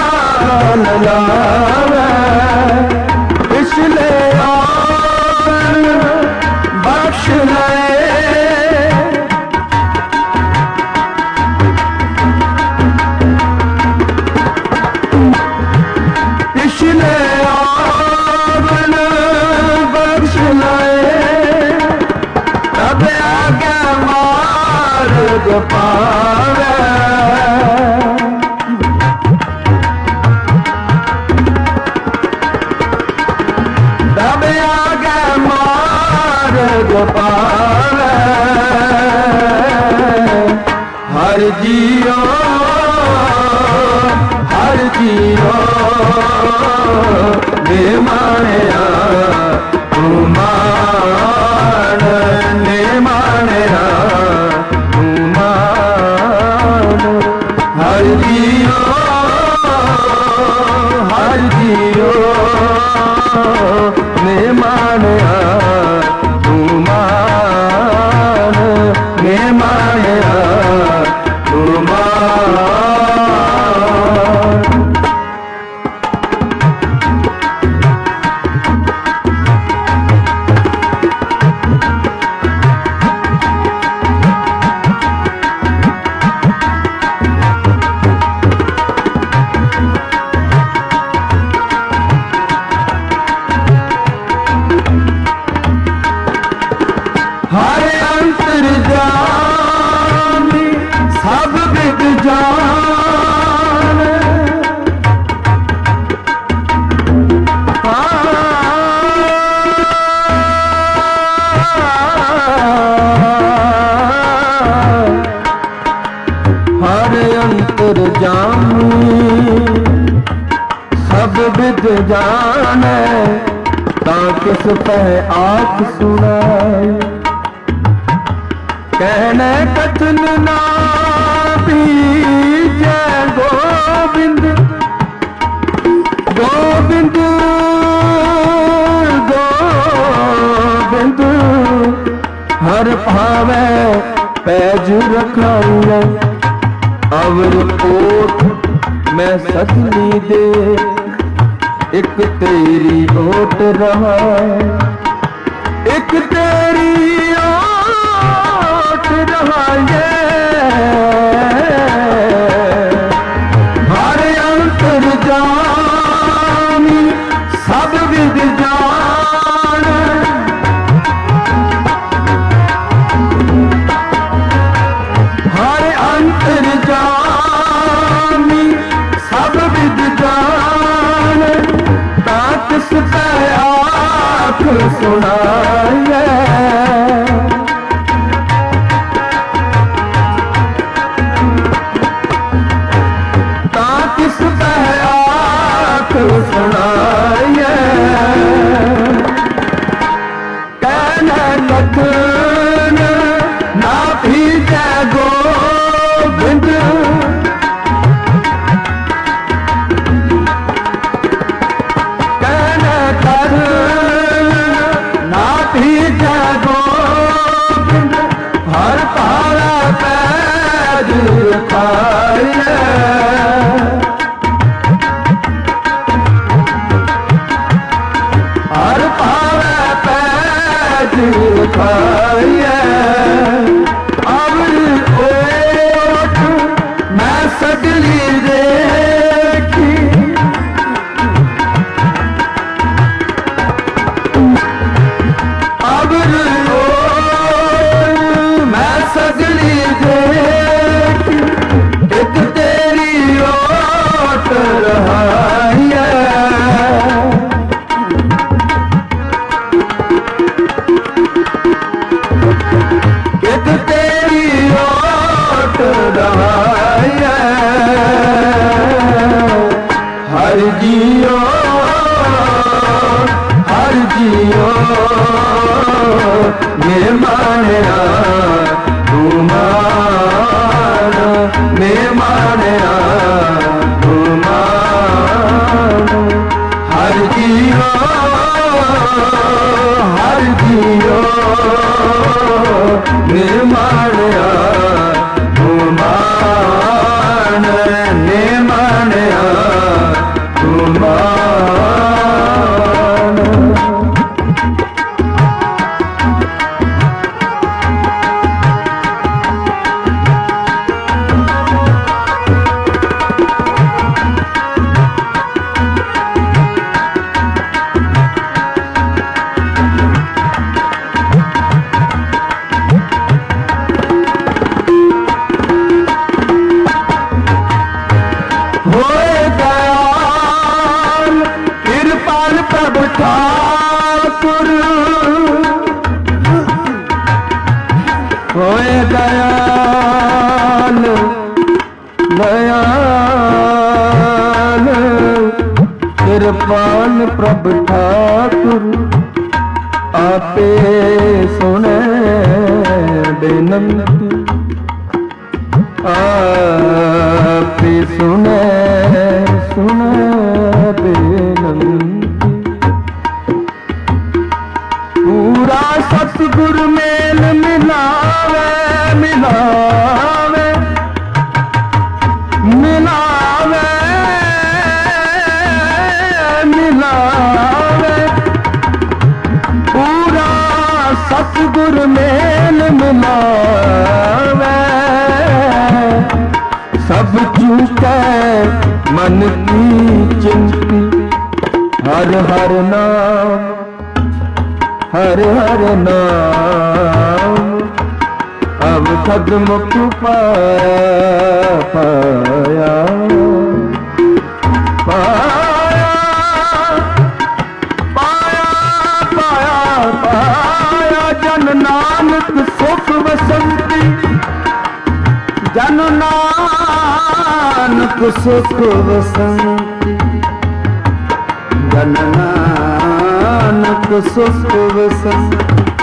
गललावे पिछले आवन बख्श लए पिछले आवन बख्श लए तब आगे मार्ग पावे तब आगे मार्ग पावे हर जियो हर जियो निर्माणया गुमान निर्माणया गुमान हर जियो हर जियो निर्माणया गुमान निर्माणया गुमान बिद जाने ता किस पे आख सुनाए। कहने कथन ना बीजे गोविंद गोविंद गोविंद हर भावे पैज रखाऊं अवर ओठ मैं सजनी दे एक तेरी ओट रहा एक तेरी ओट रहा ये हर अंतर जानी सब विद जान हर अंतर जानी सब विद जान ता किस पे आँख सुनाए। ता किस पे आँख सुनाए। कहने कथन ना भीजे गोविंद कहने कथन ना भीजे गोविंद हर पारा पैज खाए। हर पारा पैज खाए। अवर ओठ मैं सगली देखी अवर ओठ मैं सगली देखी एक तेरी ओट रहाए। एक तेरी ओट रहाए। हर जियो हर जियो मेरे मानिया तू मान मेरे मानिया तू मान। हर जियो हर जियो मेरे मानिया तू मान मेरे मानिया तू मान। होए दयाल कृपाल प्रभु ठाकुर होए दयाल दयाल कृपाल प्रभु ठाकुर आपे सुने बेनंती आपे सुने सुने बेनंती। पूरा सतगुर मेल मिलावे मिलावे मिलावे मिलावे। पूरा सतगुर मेल मिलावे सब चूके मन की चिंती। हर हर नाम हर हर नाम अब सद मुख पाया पाया पाया पाया पाया पाया। जन नानक सुख वसंती जन नानक सुख वसंती। जन नानक सुख वसंती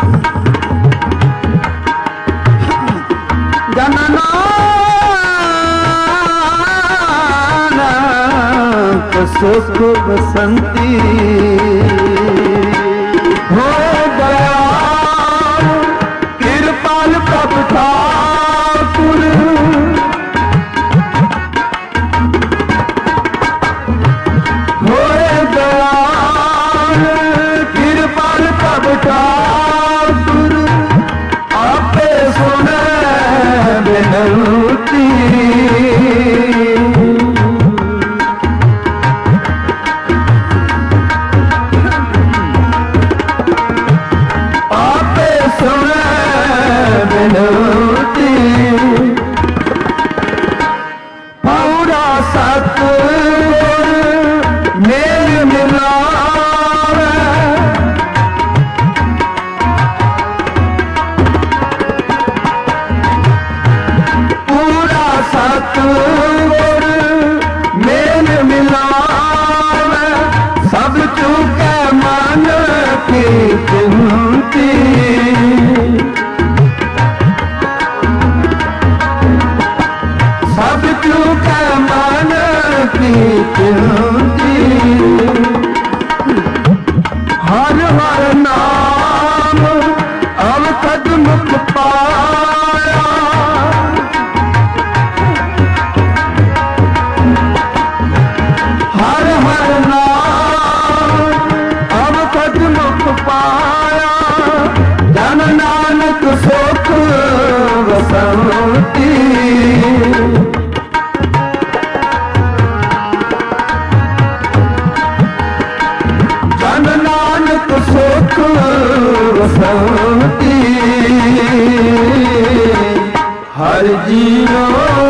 जन नानक सुख वसंती हो गया कृपाल प्रभु ठाकुर हो गया कृपाल प्रभु ठाकुर आपे सुने बिनती आपे सुने बिनती पूरा सतगुर मेल मिलावे पूरा सतगुर मेल मिलावे सब चूके मन की चिंती सब चूके मन की चिंती हर हर नाम अवकद मुख पाया हर हर नाम अवकद मुख पाया जन नानक सुख वसंती जन नानक सुख वसंती हर जियो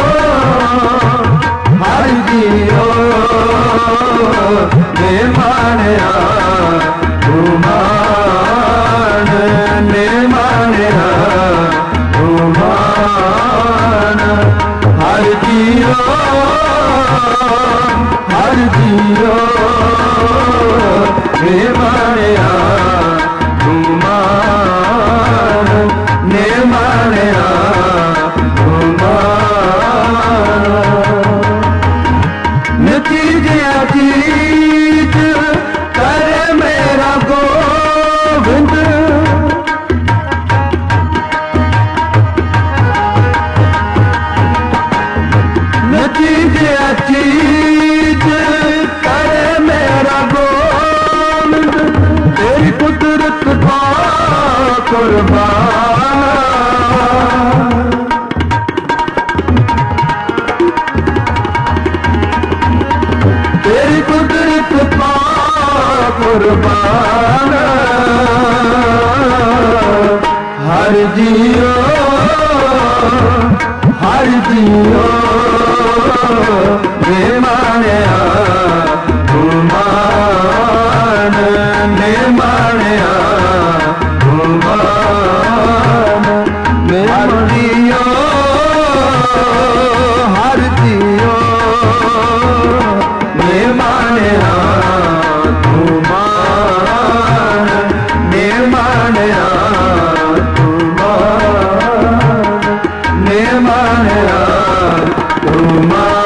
हर जियो ने मानया तुमान ने मानया तुमान हर जियो हर जियो ने मानया तुमान ने मानया तुमान नतीज अतीत करे मेरा गोविंद नतीज अतीत करे मेरा गोविंद तेरी कुदरत का कुर्बान तेरी कुदरत का कुर्बान हर जियो हर जियो ने मानया तुमान ने मानया तुमान हर जियो हर जियो ने मानया तुमान ने मानया तुमान ने मानया तुमान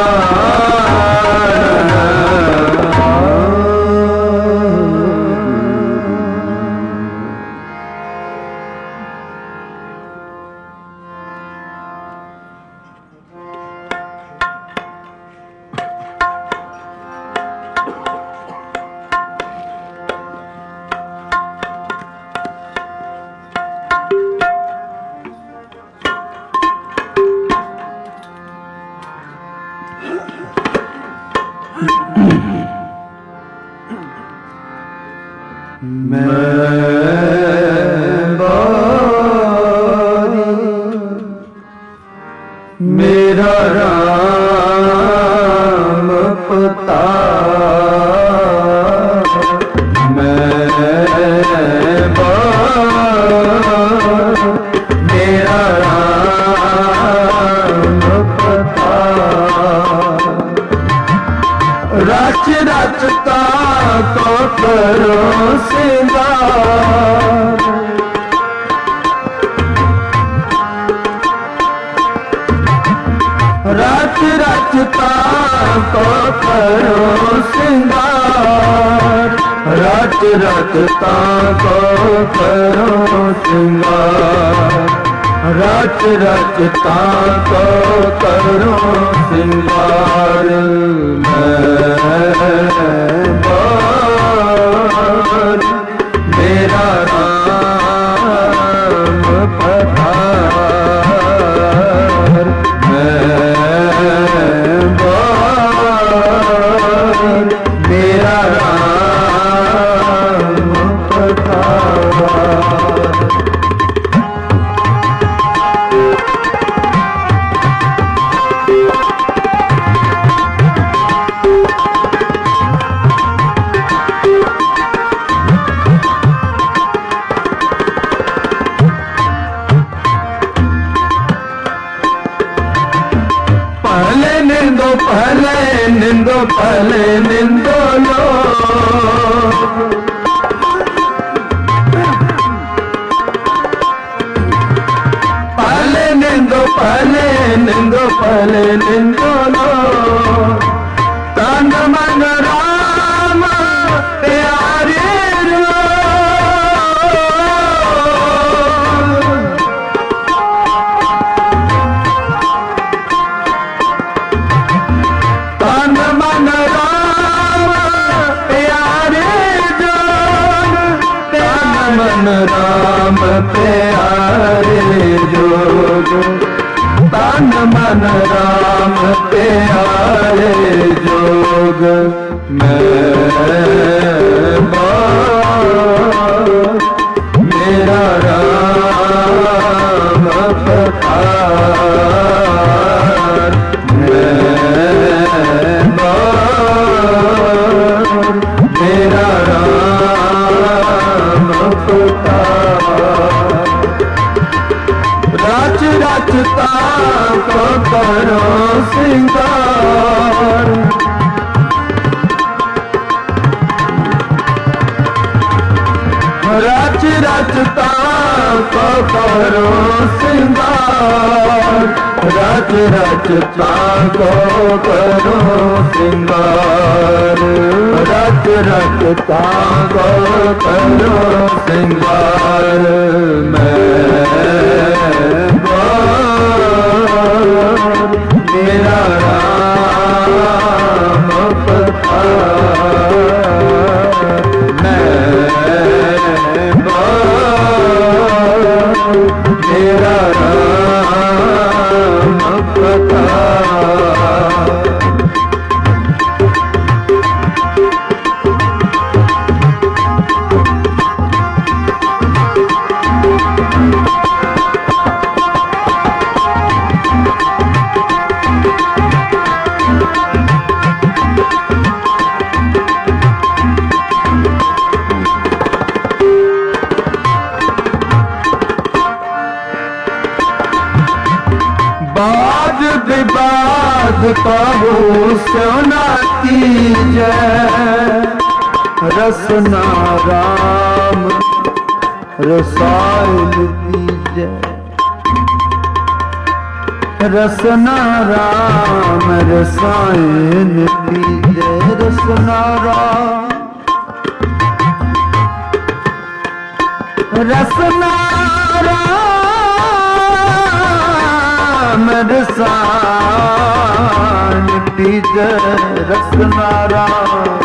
मेरा राम पता मैं मेरा राम पता रच रचता तो करो सिंगार। रच रचता को करो सिंगार। रच रचता को करो सिंगार। रच रचता को करो सिंगार। मैं मेरा राम पधार। मेरा राम पधार। पहले निंदो पहले निंदो पहले निंदो लो। पहले निंदो पहले निंदो पहले निंदो लो। तन मन राम प्यारे रो। तन मन राम प्यारे जोग। तन मन राम प्यारे जोग। तन मन राम प्यारे जोग। मैं मेरा राम पधार। मेरा राम पधार। रच रचता को करो सिंगार। रच रचता को करो सिंगार। रच रचता को करो सिंगार। रच रचता को करो सिंगार। मैं मेरा राम पधार। मैं मेरा राम पधार। वाद विवाद कहू सोना कीजय। रसना राम रसायन कीजय। रसना राम रसायन कीजय। रसना राम रसना राम रसायन कीजय। रसना राम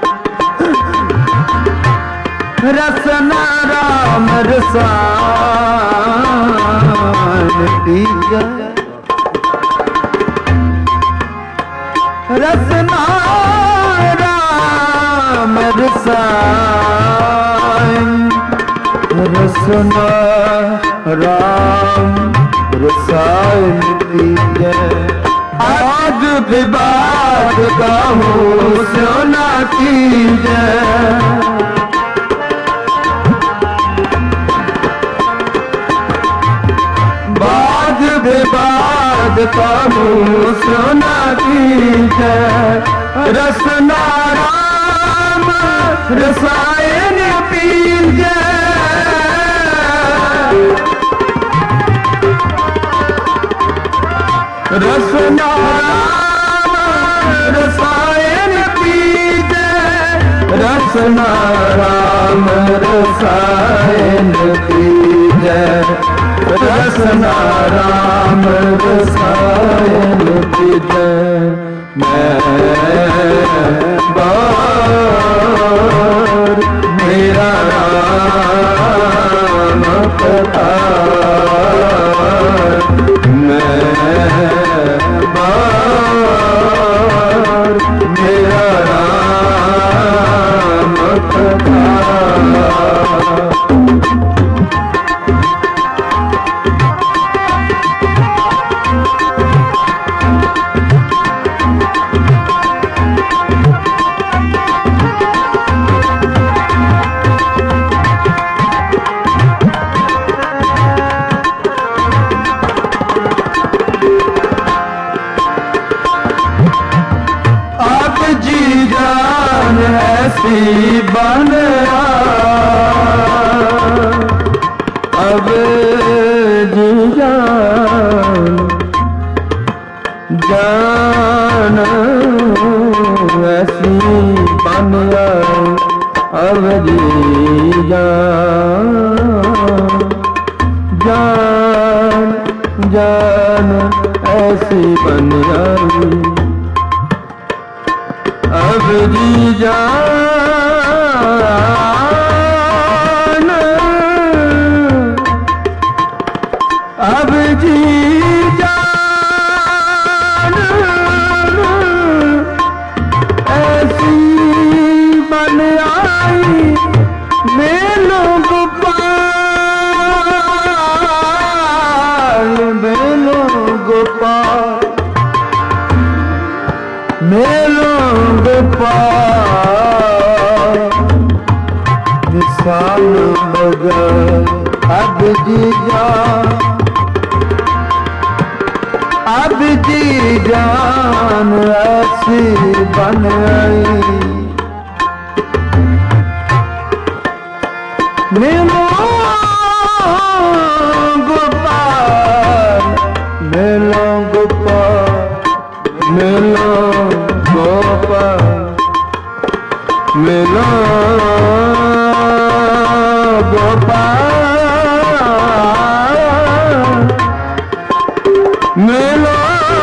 रसना राम रसायन कीजय। रसना राम रसायन। रसना राम रसायन कीजय। आज विवाद कहू सोना कीजय। वाद विवाद कहू सोना कीजय। रसना राम रसायन पीजे रसना रसायन पीजे रसना राम रसायन पीजे रसना राम रसायन पीजे मैं बार मेरा राम कथा मैं बार मेरा राम कथा ऐसी बन अब जी जान जान ऐसी बन अब जी जान जान जान ऐसी बन अब जी जान अब जी जान ऐसी बन आई मेलों गोपाल मेलों गोपाल मेलों गोपाल निशान बगैर अब जी जान अब जी जान ऐसी बन आई मेलों गोपाल मेलों गोपाल मेलों गोपाल मेलों गोपाल मेलों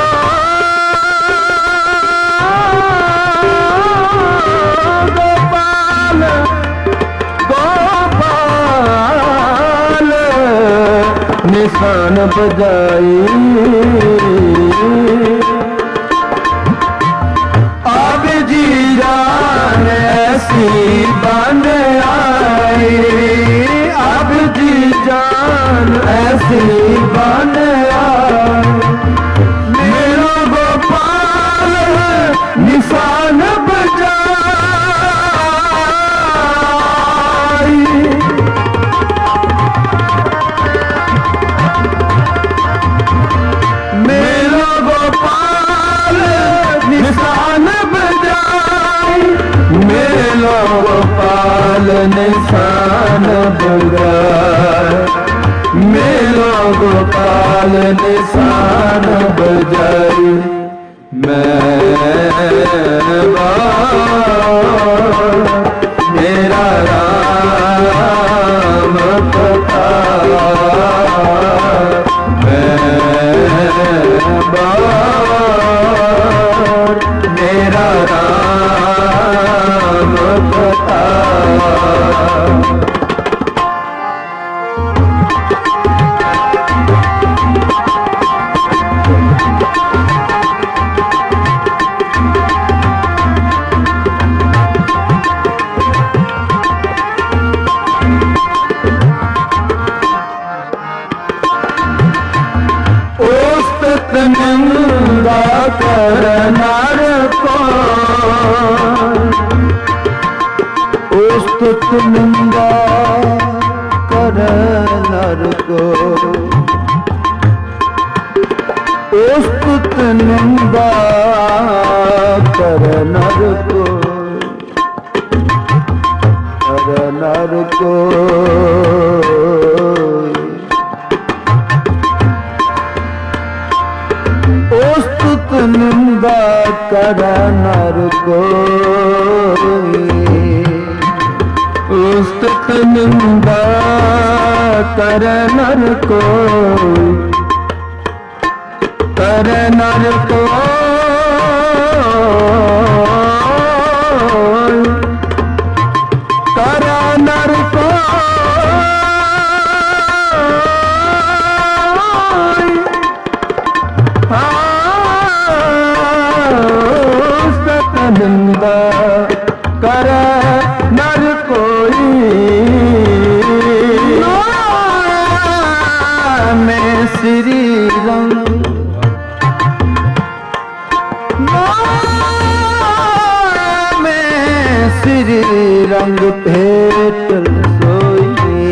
गोपाल गोपाल निशान बजाई ऐसी बन आई अब जी जान ऐसी बन आई मेरा गोपाल निशान बजाई मेरा गोपाल निशान बजाई मेलो गोपाल निशान बजाए मेलो गोपाल निशान बजाई मैं मेरा राम कथा मैं मेरा राम कथा निंदा करनार को उस्तुत निंदा करनार को उस्तुत निंदा करनार को नर को स्तुत निंदा कर नर को स्तुत निंदा कर नर को कर नर को कर नर को स्तुत निंदा कर नर कोई में श्री रंग में श्री रंग भेट सोई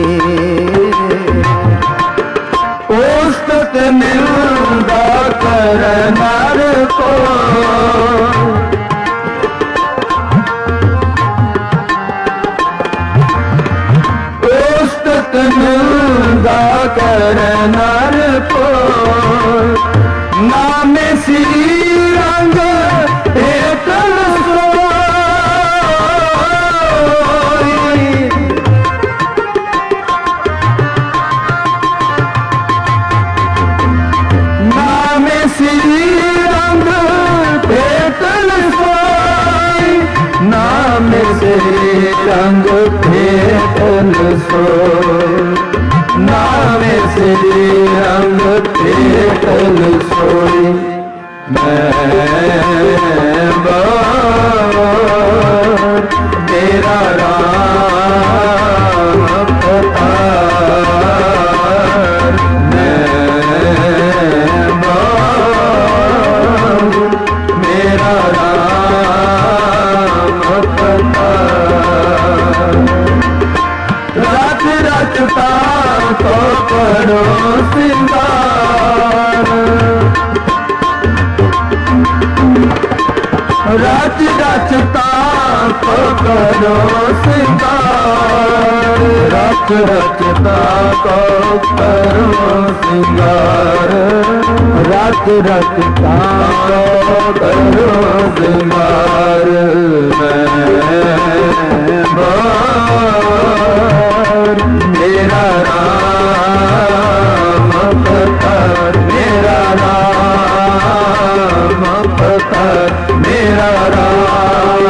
स्तुत निंदा कर नर को निंदा कर नर को नाम श्री रंग भेटल सोई नाम श्री रंग भेटल सोई नाम श्री रंग भेटल सोई नाम श्री रंग भेटल सोई मैं मेरा राम अवतार मेरा राम अवतार रात रचता तो करो सिंगार रात रचता तो करो सिंगार रात रचता तो करो सिंगार रात रचता तो करो सिंगार मेरा राम अवतार मेरा राम अवतार मेरा राम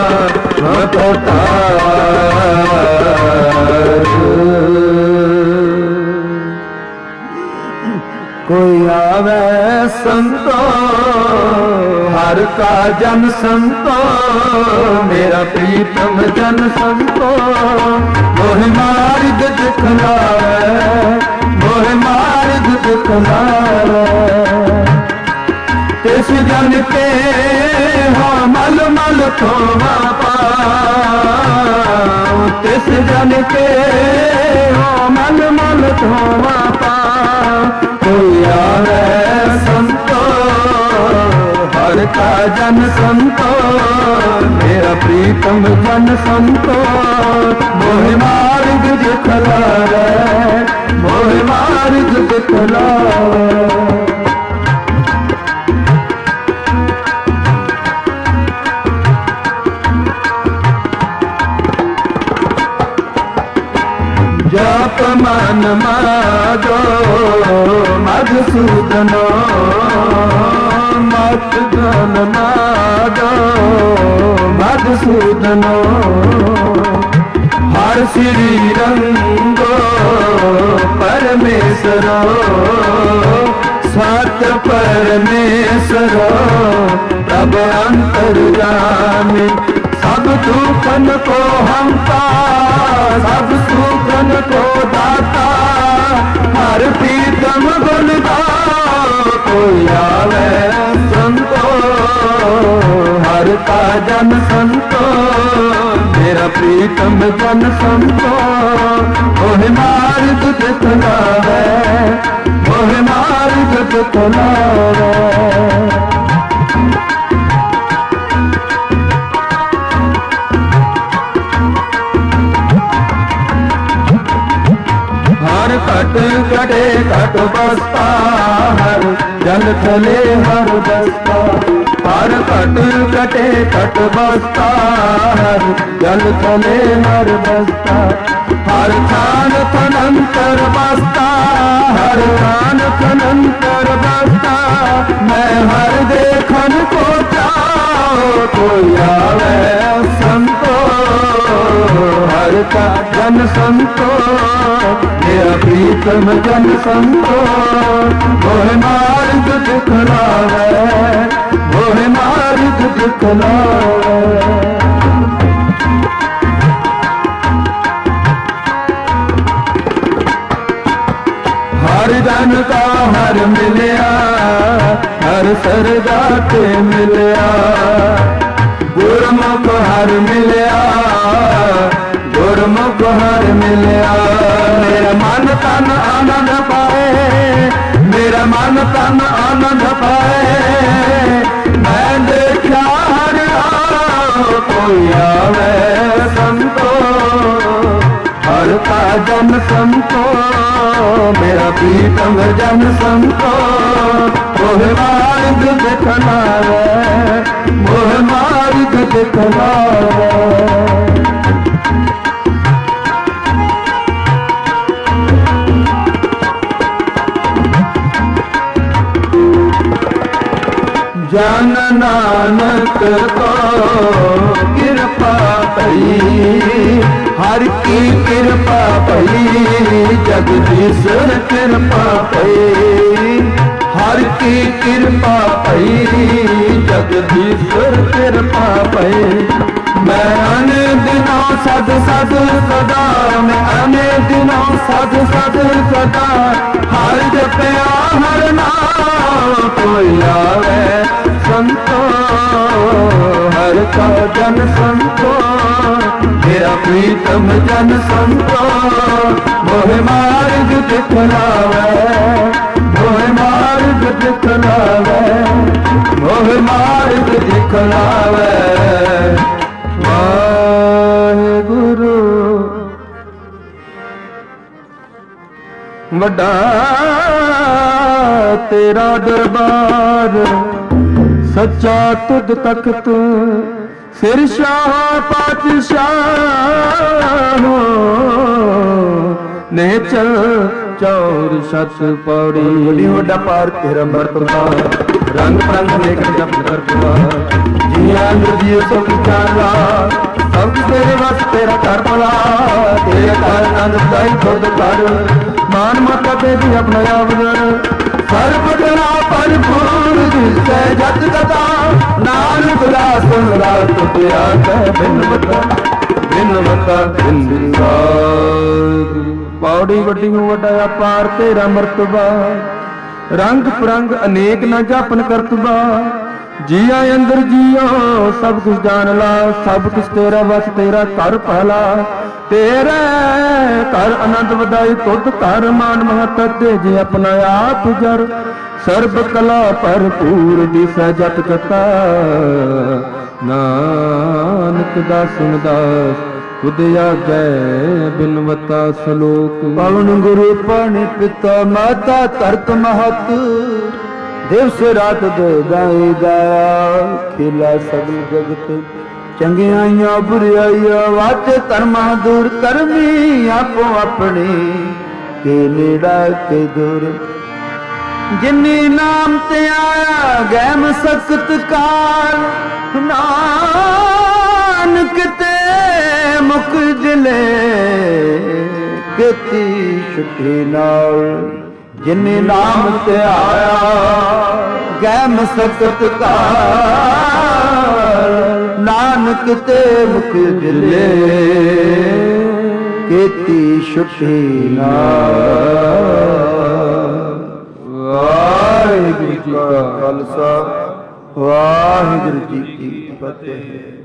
अवतार कोई आवे संतो हर का जन संतो मेरा प्रीतम जन संतो मोह मार्ग दिखलावे मोह मार्ग दिखलावे तिस जन के हो मल मल थोवा पाओ तिस जन के हो मल मल थोवा पाओ कोई आवे संतो हर का जन संतो मेरा प्रीतम जन संतो मोह मार्ग दिखलावे मोह मार्ग दिखलावे जप मन माधो मधुसूदनो मत जन माधो मधुसूदनो हर श्री रंगो परमेश्वरो सत्य परमेश्वरो तब अंतर्यामी सब दुखन को हमता सब सुखन को दाता हर प्रीतम गुण गाओ कोई आवे संतो हर का जन संतो मेरा प्रीतम जन संतो मोह मार्ग दिखलावे मोह मार्ग दिखलावे घट घटे घट बसता हर जल थले हर बसता हर घट घटे घट बसता हर जल थले हर बसता हर खान थनंतर बसता हर खान थनंतर बसता मैं हर देखन को चाहो कोई आवे संतो हर का जन संतो मेरा प्रीतम जन संतो मोह मार्ग दिखलावे मोह मार्ग दिखलावे। हर जन का हर मिलया हर सरदा ते मिलया गुरमुख हर मिलया गुरमुख हर मिलया मेरा मन तन आनंद पाए मेरा मन तन आनंद पाए मैं देखा हर कोई आवे संतो हर का जन संतो मेरा प्रीतम जन संतो मोह मार्ग दिखलावे मोह मार्ग दिखलावे। जन नानक को कृपा भई हर की कृपा भई जगदीश्वर कृपा भई हर की कृपा भई जगदीश्वर कृपा भई मैं अने दिनों सद सद सदा मैं अने दिनों सद सद सदा हर जपया हर नाम कोई आवे संतो हर का जन संतो मेरा प्रीतम जन संतो मोह मार्ग दिखलावे मोह मार्ग दिखलावे मोह मार्ग दिखलावे। वाहेगुरु वड्डा तेरा दरबार सच्चा तुद तख्त सिर शाह पातशाह ने चल चौर सत पौड़ी बड़ी वड्डा पार तेरा मरतबा रंग रंग देख जप करतबा जिया नदी सब जाना सब तेरे वस तेरा कर भला तेरे कर आनंद दाई खुद कर मान माता देवी अपना अवसर सर्वगुणा परिपूर्ण जिससे जत कथा नानक दास सुन रात तेरा कह बिनवता बिनवता बिंदा पौड़ी वड्डी वड्डा पार तेरा मरतबा रंग परंग अनेक न जापन करतबा जिया अंदर जियो सब कुछ जान ला सब कुछ तेरा बस तेरा कर पहला तेरे कर आनंद वदाई तुद कर मान महत दे जे अपना आप जर सर्ब कला भरपूर दिसा जत कथा नानक दास सुन दास खुद आगे बिनवता सलोक पवन गुरु पानी पिता माता तरत महत दिवस रात दो गाई गाया खिला सब जगत चंगियाइया बुराइया वाचे धर्मा दूर करमी आपो अपनी के नेड़ा के दूर जिन्नी नाम ते आया गैम सख्त काल नानक ते मुख जिले केती छुट्टी नाल जिन्नी नाम ते आया गैम सख्त काल नानक ते मुख जिले केती छुट्टी नाल। वाहिगुरु जी का खालसा वाहिगुरु जी की फतेह।